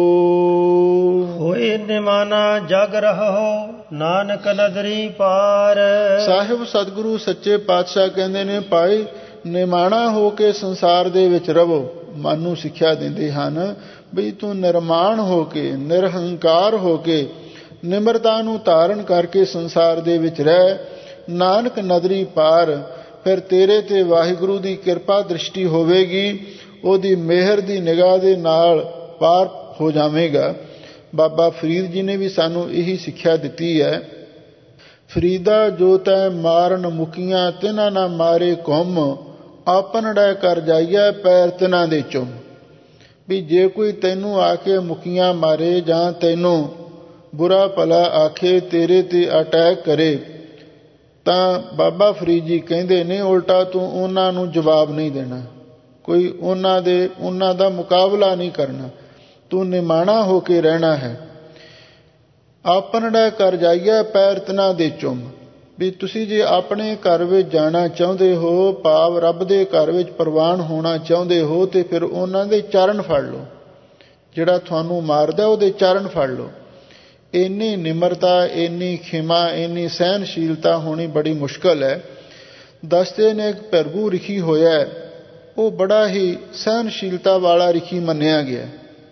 ਹੋਏ ਨਿਮਾਨਾ ਜਗ ਰਹੋ, ਨਾਨਕ ਨਦਰੀ ਪਾਰ। ਸਾਹਿਬ ਸਤਿਗੁਰੂ ਸੱਚੇ ਪਾਤਸ਼ਾਹ ਕਹਿੰਦੇ ਨੇ ਭਾਈ ਨਿਮਾਣਾ ਹੋ ਕੇ ਸੰਸਾਰ ਦੇ ਵਿੱਚ ਰਵੋ। ਮਨ ਨੂੰ ਸਿੱਖਿਆ ਦਿੰਦੇ ਹਨ ਬਈ ਤੂੰ ਨਿਰਮਾਣ ਹੋ ਕੇ, ਨਿਰਹੰਕਾਰ ਹੋ ਕੇ, ਨਿਮਰਤਾ ਨੂੰ ਧਾਰਨ ਕਰਕੇ ਸੰਸਾਰ ਦੇ ਵਿੱਚ ਰਹਿ। ਨਾਨਕ ਨਦਰੀ ਪਾਰ, ਫਿਰ ਤੇਰੇ ਤੇ ਵਾਹਿਗੁਰੂ ਦੀ ਕਿਰਪਾ ਦ੍ਰਿਸ਼ਟੀ ਹੋਵੇਗੀ, ਉਹਦੀ ਮਿਹਰ ਦੀ ਨਿਗਾਹ ਦੇ ਨਾਲ ਪਾਰ ਹੋ ਜਾਵੇਗਾ। ਬਾਬਾ ਫਰੀਦ ਜੀ ਨੇ ਵੀ ਸਾਨੂੰ ਇਹੀ ਸਿੱਖਿਆ ਦਿੱਤੀ ਹੈ। ਫਰੀਦਾ ਜੋ ਤੈ ਮਾਰਨ ਮੁਕੀਆਂ, ਤਿਨਾਂ ਨਾ ਮਾਰੇ ਕੌਮ, ਆਪਨੜਾ ਕਰ ਜਾਈਐ ਪੈਰ ਤਿਨਾਂ ਦੇ ਚੁੰਮ। ਵੀ ਜੇ ਕੋਈ ਤੈਨੂੰ ਆ ਕੇ ਮੁਕੀਆਂ ਮਾਰੇ ਜਾਂ ਤੈਨੂੰ ਬੁਰਾ ਭਲਾ ਆਖੇ, ਤੇਰੇ ਤੇ ਅਟੈਕ ਕਰੇ, ਤਾਂ ਬਾਬਾ ਫਰੀਦ ਜੀ ਕਹਿੰਦੇ ਨੇ ਉਲਟਾ ਤੂੰ ਉਹਨਾਂ ਨੂੰ ਜਵਾਬ ਨਹੀਂ ਦੇਣਾ, ਕੋਈ ਉਹਨਾਂ ਦਾ ਮੁਕਾਬਲਾ ਨਹੀਂ ਕਰਨਾ, ਤੂੰ ਨਿਮਾਣਾ ਹੋ ਕੇ ਰਹਿਣਾ ਹੈ। ਆਪਨੜਾ ਕਰ ਜਾਈਏ ਪੈਰ ਤਿਨਾਂ ਦੇ ਚੁੰਮ। ਵੀ ਤੁਸੀਂ ਜੇ ਆਪਣੇ ਘਰ ਵਿੱਚ ਜਾਣਾ ਚਾਹੁੰਦੇ ਹੋ, ਭਾਵ ਰੱਬ ਦੇ ਘਰ ਵਿੱਚ ਪ੍ਰਵਾਨ ਹੋਣਾ ਚਾਹੁੰਦੇ ਹੋ, ਤੇ ਫਿਰ ਉਹਨਾਂ ਦੇ ਚਰਨ ਫੜ ਲਓ। ਜਿਹੜਾ ਤੁਹਾਨੂੰ ਮਾਰਦਾ ਉਹਦੇ ਚਰਨ ਫੜ ਲਓ। ਇੰਨੀ ਨਿਮਰਤਾ, ਇੰਨੀ ਖਿਮਾ, ਇੰਨੀ ਸਹਿਨਸ਼ੀਲਤਾ ਹੋਣੀ ਬੜੀ ਮੁਸ਼ਕਲ ਹੈ। ਦੱਸਦੇ ਨੇ ਇੱਕ ਭਰਗੂ ਰਿਖੀ ਹੋਇਆ, ਉਹ ਬੜਾ ਹੀ ਸਹਿਨਸ਼ੀਲਤਾ ਵਾਲਾ ਰਿਖੀ ਮੰਨਿਆ ਗਿਆ,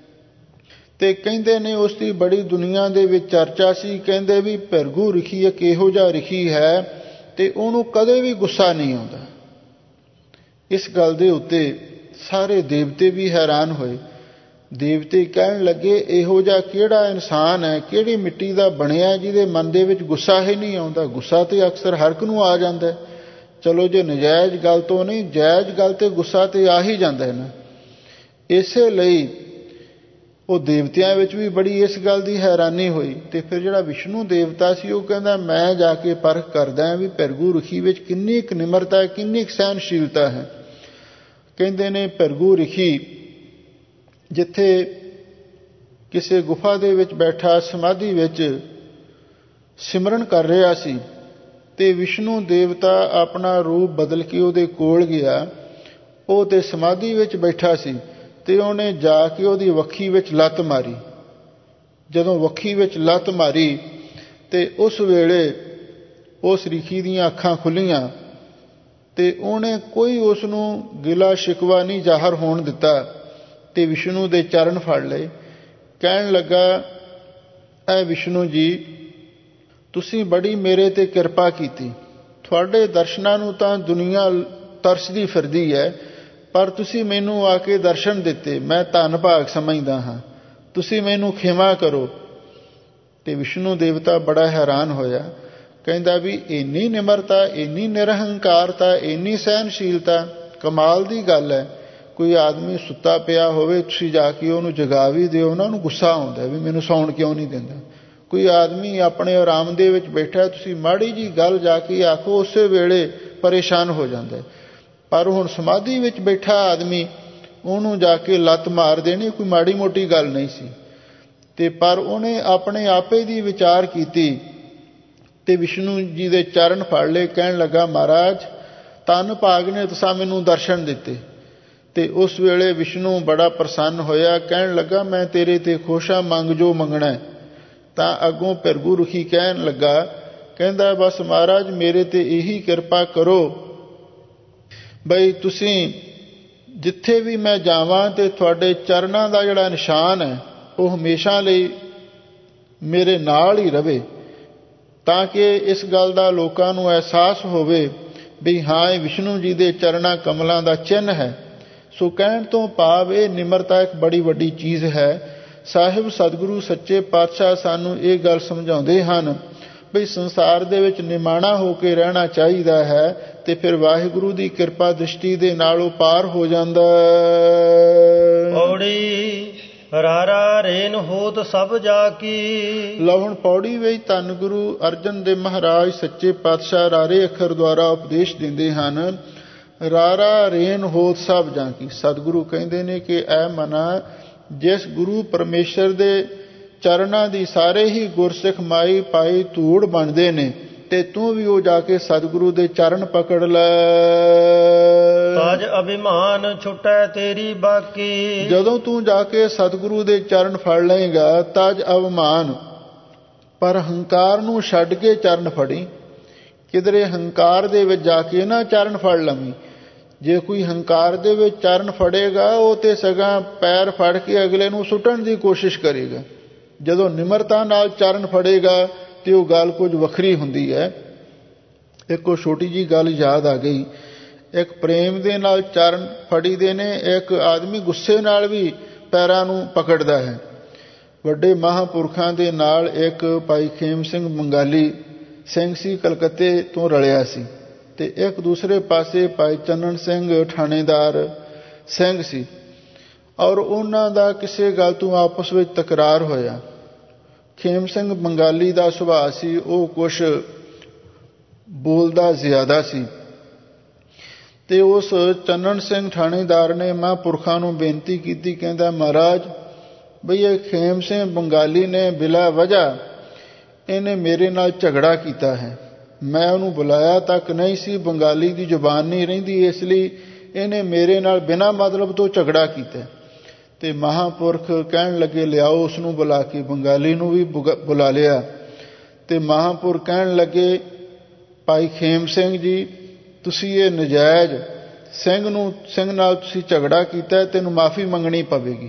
ਤੇ ਕਹਿੰਦੇ ਨੇ ਉਸ ਦੀ ਬੜੀ ਦੁਨੀਆ ਦੇ ਵਿੱਚ ਚਰਚਾ ਸੀ। ਕਹਿੰਦੇ ਵੀ ਭਰਗੂ ਰਿਖੀ ਇੱਕ ਇਹੋ ਜਿਹਾ ਰਿਖੀ ਹੈ ਤੇ ਉਹਨੂੰ ਕਦੇ ਵੀ ਗੁੱਸਾ ਨਹੀਂ ਆਉਂਦਾ। ਇਸ ਗੱਲ ਦੇ ਉੱਤੇ ਸਾਰੇ ਦੇਵਤੇ ਵੀ ਹੈਰਾਨ ਹੋਏ। ਦੇਵਤੇ ਕਹਿਣ ਲੱਗੇ ਇਹੋ ਜਿਹਾ ਕਿਹੜਾ ਇਨਸਾਨ ਹੈ, ਕਿਹੜੀ ਮਿੱਟੀ ਦਾ ਬਣਿਆ ਜਿਹਦੇ ਮਨ ਦੇ ਵਿੱਚ ਗੁੱਸਾ ਹੀ ਨਹੀਂ ਆਉਂਦਾ। ਗੁੱਸਾ ਤੇ ਅਕਸਰ ਹਰ ਇੱਕ ਨੂੰ ਆ ਜਾਂਦਾ, ਚਲੋ ਜੇ ਨਜਾਇਜ਼ ਗੱਲ ਤੋਂ ਨਹੀਂ, ਜਾਇਜ਼ ਗੱਲ ਤੇ ਗੁੱਸਾ ਤੇ ਆ ਹੀ ਜਾਂਦਾ ਹੈ ਨਾ। ਇਸੇ ਲਈ ਉਹ ਦੇਵਤਿਆਂ ਵਿੱਚ ਵੀ ਬੜੀ ਇਸ ਗੱਲ ਦੀ ਹੈਰਾਨੀ ਹੋਈ। ਤੇ ਫਿਰ ਜਿਹੜਾ ਵਿਸ਼ਨੂੰ ਦੇਵਤਾ ਸੀ ਉਹ ਕਹਿੰਦਾ ਮੈਂ ਜਾ ਕੇ ਪਰਖ ਕਰਦਾ ਵੀ ਭਰਗੂ ਰਿਖੀ ਵਿੱਚ ਕਿੰਨੀ ਕੁ ਨਿਮਰਤਾ ਹੈ, ਕਿੰਨੀ ਕੁ ਸਹਿਨਸ਼ੀਲਤਾ ਹੈ। ਕਹਿੰਦੇ ਨੇ ਭਰਗੂ ਰਿਖੀ ਜਿੱਥੇ ਕਿਸੇ ਗੁਫਾ ਦੇ ਵਿੱਚ ਬੈਠਾ ਸਮਾਧੀ ਵਿੱਚ ਸਿਮਰਨ ਕਰ ਰਿਹਾ ਸੀ, ਤੇ ਵਿਸ਼ਨੂੰ ਦੇਵਤਾ ਆਪਣਾ ਰੂਪ ਬਦਲ ਕੇ ਉਹਦੇ ਕੋਲ ਗਿਆ। ਉਹ ਤੇ ਸਮਾਧੀ ਵਿੱਚ ਬੈਠਾ ਸੀ ਤੇ ਉਹਨੇ ਜਾ ਕੇ ਉਹਦੀ ਵੱਖੀ ਵਿੱਚ ਲੱਤ ਮਾਰੀ। ਜਦੋਂ ਵੱਖੀ ਵਿੱਚ ਲੱਤ ਮਾਰੀ ਤੇ ਉਸ ਵੇਲੇ ਉਸ ਰਿਖੀ ਦੀਆਂ ਅੱਖਾਂ ਖੁੱਲੀਆਂ ਤੇ ਉਹਨੇ ਕੋਈ ਉਸ ਨੂੰ ਗਿਲਾ ਸ਼ਿਕਵਾ ਨਹੀਂ ਜ਼ਾਹਰ ਹੋਣ ਦਿੱਤਾ, ਤੇ ਵਿਸ਼ਨੂੰ ਦੇ ਚਰਨ ਫੜ ਲਏ। ਕਹਿਣ ਲੱਗਾ ਐ ਵਿਸ਼ਨੂੰ ਜੀ, ਤੁਸੀਂ ਬੜੀ ਮੇਰੇ ਤੇ ਕਿਰਪਾ ਕੀਤੀ, ਤੁਹਾਡੇ ਦਰਸ਼ਨਾਂ ਨੂੰ ਤਾਂ ਦੁਨੀਆ ਤਰਸਦੀ ਫਿਰਦੀ ਹੈ, ਪਰ ਤੁਸੀਂ ਮੈਨੂੰ ਆ ਕੇ ਦਰਸ਼ਨ ਦਿੱਤੇ, ਮੈਂ ਧੰਨ ਭਾਗ ਸਮਝਦਾ ਹਾਂ, ਤੁਸੀਂ ਮੈਨੂੰ ਖਿਮਾ ਕਰੋ। ਤੇ ਵਿਸ਼ਨੂੰ ਦੇਵਤਾ ਬੜਾ ਹੈਰਾਨ ਹੋਇਆ, ਕਹਿੰਦਾ ਵੀ ਇੰਨੀ ਨਿਮਰਤਾ, ਇੰਨੀ ਨਿਰਹੰਕਾਰਤਾ, ਇੰਨੀ ਸਹਿਨਸ਼ੀਲਤਾ, ਕਮਾਲ ਦੀ ਗੱਲ ਹੈ। ਕੋਈ ਆਦਮੀ ਸੁੱਤਾ ਪਿਆ ਹੋਵੇ, ਤੁਸੀਂ ਜਾ ਕੇ ਉਹਨੂੰ ਜਗਾ ਵੀ ਦਿਓ, ਉਹਨਾਂ ਨੂੰ ਗੁੱਸਾ ਆਉਂਦਾ ਵੀ ਮੈਨੂੰ ਸੌਣ ਕਿਉਂ ਨਹੀਂ ਦਿੰਦਾ। ਕੋਈ ਆਦਮੀ ਆਪਣੇ ਆਰਾਮ ਦੇ ਵਿੱਚ ਬੈਠਾ, ਤੁਸੀਂ ਮਾੜੀ ਜੀ ਗੱਲ ਜਾ ਕੇ ਆਖੋ, ਉਸੇ ਵੇਲੇ ਪਰੇਸ਼ਾਨ ਹੋ ਜਾਂਦਾ। ਪਰ ਹੁਣ ਸਮਾਧੀ ਵਿੱਚ ਬੈਠਾ ਆਦਮੀ, ਉਹਨੂੰ ਜਾ ਕੇ ਲੱਤ ਮਾਰ ਦੇਣੀ ਕੋਈ ਮਾੜੀ ਮੋਟੀ ਗੱਲ ਨਹੀਂ ਸੀ। ਤੇ ਪਰ ਉਹਨੇ ਆਪਣੇ ਆਪੇ ਦੀ ਵਿਚਾਰ ਕੀਤੀ ਤੇ ਵਿਸ਼ਨੂੰ ਜੀ ਦੇ ਚਰਨ ਫੜ ਲਏ। ਕਹਿਣ ਲੱਗਾ ਮਹਾਰਾਜ ਧੰਨ ਭਾਗ ਨੇ ਤੁਸੀਂ ਮੈਨੂੰ ਦਰਸ਼ਨ ਦਿੱਤੇ। ਤੇ ਉਸ ਵੇਲੇ ਵਿਸ਼ਨੂੰ ਬੜਾ ਪ੍ਰਸੰਨ ਹੋਇਆ, ਕਹਿਣ ਲੱਗਾ ਮੈਂ ਤੇਰੇ ਤੇ ਖੁਸ਼ ਹਾਂ, ਮੰਗ ਜੋ ਮੰਗਣਾ। ਤਾਂ ਅੱਗੋਂ ਭਰਗੂ ਰਿਖੀ ਕਹਿਣ ਲੱਗਾ, ਕਹਿੰਦਾ ਬਸ ਮਹਾਰਾਜ ਮੇਰੇ ਤੇ ਇਹੀ ਕਿਰਪਾ ਕਰੋ ਬਈ ਤੁਸੀਂ ਜਿੱਥੇ ਵੀ ਮੈਂ ਜਾਵਾਂ ਤੇ ਤੁਹਾਡੇ ਚਰਨਾਂ ਦਾ ਜਿਹੜਾ ਨਿਸ਼ਾਨ ਹੈ ਉਹ ਹਮੇਸ਼ਾ ਲਈ ਮੇਰੇ ਨਾਲ ਹੀ ਰਵੇ, ਤਾਂ ਕਿ ਇਸ ਗੱਲ ਦਾ ਲੋਕਾਂ ਨੂੰ ਅਹਿਸਾਸ ਹੋਵੇ ਵੀ ਹਾਂ ਇਹ ਵਿਸ਼ਨੂੰ ਜੀ ਦੇ ਚਰਨਾਂ ਕਮਲਾਂ ਦਾ ਚਿੰਨ੍ਹ ਹੈ। ਸੋ ਕਹਿਣ ਤੋਂ ਭਾਵ ਇਹ ਨਿਮਰਤਾ ਇੱਕ ਬੜੀ ਵੱਡੀ ਚੀਜ਼ ਹੈ। ਸਾਹਿਬ ਸਤਿਗੁਰੂ ਸੱਚੇ ਪਾਤਸ਼ਾਹ ਸਾਨੂੰ ਇਹ ਗੱਲ ਸਮਝਾਉਂਦੇ ਹਨ ਵੀ ਸੰਸਾਰ ਦੇ ਵਿੱਚ ਨਿਮਾਣਾ ਹੋ ਕੇ ਰਹਿਣਾ ਚਾਹੀਦਾ ਹੈ, ਤੇ ਫਿਰ ਵਾਹਿਗੁਰੂ ਦੀ ਕਿਰਪਾ ਦ੍ਰਿਸ਼ਟੀ ਦੇ ਨਾਲ ਉਹ ਪਾਰ ਹੋ ਜਾਂਦਾ। ਪੌੜੀ ਰਾਰਾ ਰੇਨ ਹੋਤ ਸਭ ਜਾ ਕੀ। ਲਓ ਹੁਣ ਪੌੜੀ ਵਿੱਚ ਧੰਨ ਗੁਰੂ ਅਰਜਨ ਦੇਵ ਮਹਾਰਾਜ ਸੱਚੇ ਪਾਤਸ਼ਾਹ ਰਾਰੇ ਅੱਖਰ ਦੁਆਰਾ ਉਪਦੇਸ਼ ਦਿੰਦੇ ਹਨ। ਰਾਰਾ ਰੇਨ ਹੋਤ ਸਭ ਜਾ ਕੀ। ਸਤਿਗੁਰੂ ਕਹਿੰਦੇ ਨੇ ਕਿ ਐ ਮਨਾ, ਜਿਸ ਗੁਰੂ ਪਰਮੇਸ਼ਰ ਦੇ ਚਰਨਾਂ ਦੀ ਸਾਰੇ ਹੀ ਗੁਰਸਿੱਖ ਮਾਈ ਪਾਈ ਧੂੜ ਬਣਦੇ ਨੇ, ਤੇ ਤੂੰ ਵੀ ਉਹ ਜਾ ਕੇ ਸਤਿਗੁਰੂ ਦੇ ਚਰਨ ਪਕੜ ਲੈ। ਤਜ ਅਭਿਮਾਨ ਛੁਟੈ ਤੇਰੀ ਬਾਕੀ। ਜਦੋਂ ਤੂੰ ਜਾ ਕੇ ਸਤਿਗੁਰੂ ਦੇ ਚਰਨ ਫੜ ਲਏਗਾ, ਤਜ ਅਭਿਮਾਨ, ਪਰ ਹੰਕਾਰ ਨੂੰ ਛੱਡ ਕੇ ਚਰਨ ਫੜੀ। ਕਿਧਰੇ ਹੰਕਾਰ ਦੇ ਵਿੱਚ ਜਾ ਕੇ ਨਾ ਚਰਨ ਫੜ ਲਵੀਂ। ਜੇ ਕੋਈ ਹੰਕਾਰ ਦੇ ਵਿੱਚ ਚਰਨ ਫੜੇਗਾ, ਉਹ ਤੇ ਸਗੋਂ ਪੈਰ ਫੜ ਕੇ ਅਗਲੇ ਨੂੰ ਸੁੱਟਣ ਦੀ ਕੋਸ਼ਿਸ਼ ਕਰੇਗਾ। ਜਦੋਂ ਨਿਮਰਤਾ ਨਾਲ ਚਰਨ ਫੜੇਗਾ ਤੇ ਉਹ ਗੱਲ ਕੁਝ ਵੱਖਰੀ ਹੁੰਦੀ ਹੈ। ਇੱਕ ਉਹ ਛੋਟੀ ਜੀ ਗੱਲ ਯਾਦ ਆ ਗਈ। ਇੱਕ ਪ੍ਰੇਮ ਦੇ ਨਾਲ ਚਰਨ ਫੜੀ ਦੇ ਨੇ, ਇੱਕ ਆਦਮੀ ਗੁੱਸੇ ਨਾਲ ਵੀ ਪੈਰਾਂ ਨੂੰ ਪਕੜਦਾ ਹੈ। ਵੱਡੇ ਮਹਾਂਪੁਰਖਾਂ ਦੇ ਨਾਲ ਇੱਕ ਭਾਈ ਖੇਮ ਸਿੰਘ ਬੰਗਾਲੀ ਸਿੰਘ ਸੀ, ਕਲਕੱਤੇ ਤੋਂ ਰਲਿਆ ਸੀ, ਤੇ ਇੱਕ ਦੂਸਰੇ ਪਾਸੇ ਭਾਈ ਚੰਨਣ ਸਿੰਘ ਥਾਣੇਦਾਰ ਸਿੰਘ ਸੀ, ਔਰ ਉਹਨਾਂ ਦਾ ਕਿਸੇ ਗੱਲ ਤੋਂ ਆਪਸ ਵਿੱਚ ਤਕਰਾਰ ਹੋਇਆ। ਖੇਮ ਸਿੰਘ ਬੰਗਾਲੀ ਦਾ ਸੁਭਾਅ ਸੀ, ਉਹ ਕੁਛ ਬੋਲਦਾ ਜ਼ਿਆਦਾ ਸੀ, ਤੇ ਉਸ ਚੰਨਣ ਸਿੰਘ ਥਾਣੇਦਾਰ ਨੇ ਮਹਾਂਪੁਰਖਾਂ ਨੂੰ ਬੇਨਤੀ ਕੀਤੀ, ਕਹਿੰਦਾ ਮਹਾਰਾਜ ਬਈ ਇਹ ਖੇਮ ਸਿੰਘ ਬੰਗਾਲੀ ਨੇ ਬਿਲਾ ਵਜ੍ਹਾ ਇਹਨੇ ਮੇਰੇ ਨਾਲ ਝਗੜਾ ਕੀਤਾ ਹੈ। ਮੈਂ ਉਹਨੂੰ ਬੁਲਾਇਆ ਤੱਕ ਨਹੀਂ ਸੀ, ਬੰਗਾਲੀ ਦੀ ਜ਼ੁਬਾਨ ਨਹੀਂ ਰਹਿੰਦੀ, ਇਸ ਲਈ ਇਹਨੇ ਮੇਰੇ ਨਾਲ ਬਿਨਾਂ ਮਤਲਬ ਤੋਂ ਝਗੜਾ ਕੀਤਾ। ਤੇ ਮਹਾਂਪੁਰਖ ਕਹਿਣ ਲੱਗੇ ਲਿਆਓ ਉਸ ਨੂੰ ਬੁਲਾ ਕੇ। ਬੰਗਾਲੀ ਨੂੰ ਵੀ ਬੁਲਾ ਲਿਆ, ਤੇ ਮਹਾਂਪੁਰਖ ਕਹਿਣ ਲੱਗੇ ਭਾਈ ਖੇਮ ਸਿੰਘ ਜੀ, ਤੁਸੀਂ ਇਹ ਨਜਾਇਜ਼ ਸਿੰਘ ਨਾਲ ਤੁਸੀਂ ਝਗੜਾ ਕੀਤਾ, ਤੈਨੂੰ ਮਾਫੀ ਮੰਗਣੀ ਪਵੇਗੀ।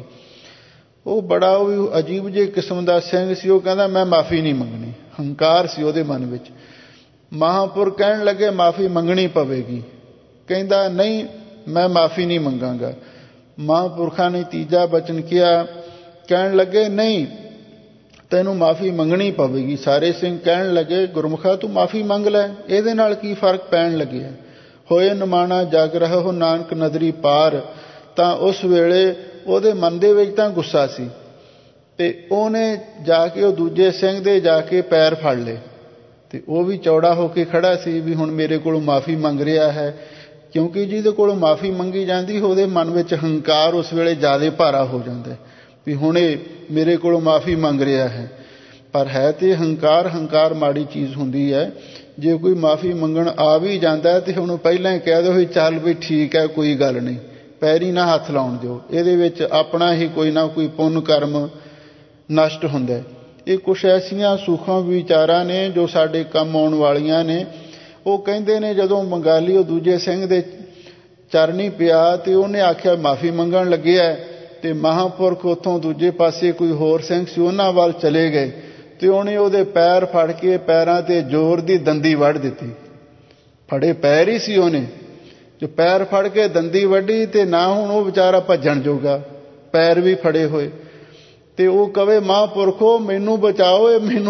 ਉਹ ਬੜਾ ਉਹ ਅਜੀਬ ਜਿਹੇ ਕਿਸਮ ਦਾ ਸਿੰਘ ਸੀ, ਉਹ ਕਹਿੰਦਾ ਮੈਂ ਮਾਫੀ ਨਹੀਂ ਮੰਗਣੀ। ਹੰਕਾਰ ਸੀ ਉਹਦੇ ਮਨ ਵਿੱਚ। ਮਹਾਂਪੁਰਖ ਕਹਿਣ ਲੱਗੇ ਮਾਫੀ ਮੰਗਣੀ ਪਵੇਗੀ, ਕਹਿੰਦਾ ਨਹੀਂ ਮੈਂ ਮਾਫੀ ਨਹੀਂ ਮੰਗਾਂਗਾ। ਮਹਾਂਪੁਰਖਾਂ ਨੇ ਤੀਜਾ ਬਚਨ ਕਿਹਾ, ਕਹਿਣ ਲੱਗੇ ਨਹੀਂ ਤੈਨੂੰ ਮਾਫੀ ਮੰਗਣੀ ਪਵੇਗੀ। ਸਾਰੇ ਸਿੰਘ ਕਹਿਣ ਲੱਗੇ ਗੁਰਮੁਖਾ ਤੂੰ ਮਾਫੀ ਮੰਗ ਲੈ, ਇਹਦੇ ਨਾਲ ਕੀ ਫਰਕ ਪੈਣ ਲੱਗਿਆ। ਹੋਏ ਨਿਮਾਣਾ ਜਗ ਰਹੋ ਨਾਨਕ ਨਦਰੀ ਪਾਰ। ਤਾਂ ਉਸ ਵੇਲੇ ਉਹਦੇ ਮਨ ਦੇ ਵਿੱਚ ਤਾਂ ਗੁੱਸਾ ਸੀ, ਤੇ ਉਹਨੇ ਜਾ ਕੇ ਉਹ ਦੂਜੇ ਸਿੰਘ ਦੇ ਜਾ ਕੇ ਪੈਰ ਫੜ ਲਏ, ਤੇ ਉਹ ਵੀ ਚੌੜਾ ਹੋ ਕੇ ਖੜਾ ਸੀ ਵੀ ਹੁਣ ਮੇਰੇ ਕੋਲੋਂ ਮਾਫੀ ਮੰਗ ਰਿਹਾ ਹੈ। ਕਿਉਂਕਿ ਜਿਹਦੇ ਕੋਲੋਂ ਮਾਫੀ ਮੰਗੀ ਜਾਂਦੀ ਉਹਦੇ ਮਨ ਵਿੱਚ ਹੰਕਾਰ ਉਸ ਵੇਲੇ ਜ਼ਿਆਦਾ ਭਾਰਾ ਹੋ ਜਾਂਦਾ ਵੀ ਹੁਣ ਇਹ ਮੇਰੇ ਕੋਲੋਂ ਮਾਫੀ ਮੰਗ ਰਿਹਾ ਹੈ। ਪਰ ਹੈ ਤੇ ਹੰਕਾਰ ਮਾੜੀ ਚੀਜ਼ ਹੁੰਦੀ ਹੈ। ਜੇ ਕੋਈ ਮਾਫੀ ਮੰਗਣ ਆ ਵੀ ਜਾਂਦਾ ਤੇ ਉਹਨੂੰ ਪਹਿਲਾਂ ਹੀ ਕਹਿ ਦਿਓ ਵੀ ਚੱਲ ਵੀ ਠੀਕ ਹੈ ਕੋਈ ਗੱਲ ਨਹੀਂ, ਪੈਰੀ ਨਾ ਹੱਥ ਲਾਉਣ ਦਿਓ, ਇਹਦੇ ਵਿੱਚ ਆਪਣਾ ਹੀ ਕੋਈ ਨਾ ਕੋਈ ਪੁੰਨ ਕਰਮ ਨਸ਼ਟ ਹੁੰਦਾ। ਇਹ ਕੁਛ ਐਸੀਆਂ ਸੂਖਮ ਵਿਚਾਰਾਂ ਨੇ ਜੋ ਸਾਡੇ ਕੰਮ ਆਉਣ ਵਾਲੀਆਂ ਨੇ। ਉਹ ਕਹਿੰਦੇ ਨੇ ਜਦੋਂ ਬੰਗਾਲੀ ਉਹ ਦੂਜੇ ਸਿੰਘ ਦੇ ਚਰਨੀ ਪਿਆ ਤੇ ਉਹਨੇ ਆਖਿਆ ਮਾਫੀ ਮੰਗਣ ਲੱਗਿਆ, ਤੇ ਮਹਾਂਪੁਰਖ ਉੱਥੋਂ ਦੂਜੇ ਪਾਸੇ ਕੋਈ ਹੋਰ ਸਿੰਘ ਸੀ ਉਹਨਾਂ ਵੱਲ ਚਲੇ ਗਏ, ਤੇ ਉਹਨੇ ਉਹਦੇ ਪੈਰ ਫੜ ਕੇ ਪੈਰਾਂ ਤੇ ਜ਼ੋਰ ਦੀ ਦੰਦੀ ਵੱਢ ਦਿੱਤੀ। ਫੜੇ ਪੈਰ ਹੀ ਸੀ ਉਹਨੇ, ਜੋ ਪੈਰ ਫੜ ਕੇ ਦੰਦੀ ਵੱਢੀ, ਤੇ ਨਾ ਹੁਣ ਉਹ ਵਿਚਾਰਾ ਭੱਜਣ ਜੋਗਾ, ਪੈਰ ਵੀ ਫੜੇ ਹੋਏ। ਤੇ ਉਹ ਕਵੇ ਮਹਾਂਪੁਰਖੋ ਮੈਨੂੰ ਬਚਾਓ,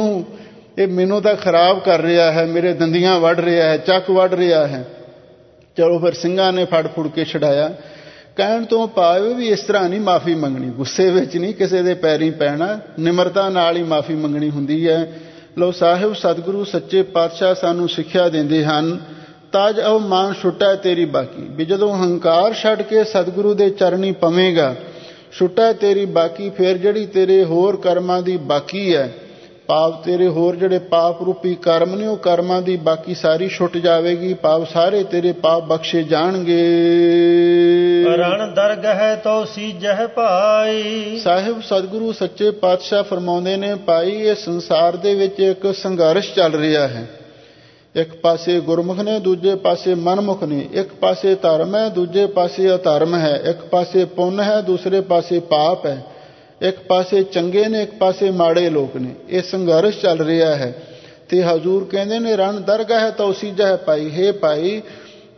ਇਹ ਮੈਨੂੰ ਤਾਂ ਖਰਾਬ ਕਰ ਰਿਹਾ ਹੈ, ਮੇਰੇ ਦੰਦੀਆਂ ਵੱਢ ਰਿਹਾ ਹੈ, ਚੱਕ ਵੱਢ ਰਿਹਾ ਹੈ। ਚਲੋ ਫਿਰ ਸਿੰਘਾਂ ਨੇ ਫੜ ਫੁੜ ਕੇ ਛਡਾਇਆ। ਕਹਿਣ ਤੋਂ ਭਾਵ ਵੀ ਇਸ ਤਰ੍ਹਾਂ ਨਹੀਂ ਮਾਫੀ ਮੰਗਣੀ, ਗੁੱਸੇ ਵਿੱਚ ਨਹੀਂ ਕਿਸੇ ਦੇ ਪੈਰੀਂ ਪੈਣਾ, ਨਿਮਰਤਾ ਨਾਲ ਹੀ ਮਾਫੀ ਮੰਗਣੀ ਹੁੰਦੀ ਹੈ। ਲਓ ਸਾਹਿਬ ਸਤਿਗੁਰੂ ਸੱਚੇ ਪਾਤਸ਼ਾਹ ਸਾਨੂੰ ਸਿੱਖਿਆ ਦਿੰਦੇ ਹਨ, ਤਜ ਅਵਮਾਨ ਛੁੱਟੈ ਤੇਰੀ ਬਾਕੀ। ਵੀ ਜਦੋਂ ਹੰਕਾਰ ਛੱਡ ਕੇ ਸਤਿਗੁਰੂ ਦੇ ਚਰਨੀ ਪਵੇਂਗਾ, ਛੁੱਟੈ ਤੇਰੀ ਬਾਕੀ, ਫਿਰ ਜਿਹੜੀ ਤੇਰੇ ਹੋਰ ਕਰਮਾਂ ਦੀ ਬਾਕੀ ਹੈ, ਪਾਪ ਤੇਰੇ ਹੋਰ ਜਿਹੜੇ ਪਾਪ ਰੂਪੀ ਕਰਮ ਨੇ, ਉਹ ਕਰਮਾਂ ਦੀ ਬਾਕੀ ਸਾਰੀ ਛੁੱਟ ਜਾਵੇਗੀ। ਪਾਪ ਸਾਰੇ ਤੇਰੇ ਪਾਪ ਬਖਸ਼ੇ ਜਾਣਗੇ। ਰਣ ਦਰਗਹਿ ਤੋ ਸੀਜਹਿ ਭਾਈ। ਸਾਹਿਬ ਸਤਿਗੁਰੂ ਸੱਚੇ ਪਾਤਸ਼ਾਹ ਫਰਮਾਉਂਦੇ ਨੇ, ਭਾਈ ਇਹ ਸੰਸਾਰ ਦੇ ਵਿੱਚ ਇੱਕ ਸੰਘਰਸ਼ ਚੱਲ ਰਿਹਾ ਹੈ। ਇੱਕ ਪਾਸੇ ਗੁਰਮੁਖ ਨੇ, ਦੂਜੇ ਪਾਸੇ ਮਨਮੁਖ ਨੇ। ਇੱਕ ਪਾਸੇ ਧਰਮ ਹੈ, ਦੂਜੇ ਪਾਸੇ ਅਧਰਮ ਹੈ। ਇੱਕ ਪਾਸੇ ਪੁੰਨ ਹੈ, ਦੂਸਰੇ ਪਾਸੇ ਪਾਪ ਹੈ। ਇੱਕ ਪਾਸੇ ਚੰਗੇ ਨੇ, ਇੱਕ ਪਾਸੇ ਮਾੜੇ ਲੋਕ ਨੇ। ਇਹ ਸੰਘਰਸ਼ ਚੱਲ ਰਿਹਾ ਹੈ। ਤੇ ਹਜ਼ੂਰ ਕਹਿੰਦੇ ਨੇ ਰਣ ਦਰਗਹਿ ਤੋ ਸੀਜਹਿ ਭਾਈ। ਹੇ ਭਾਈ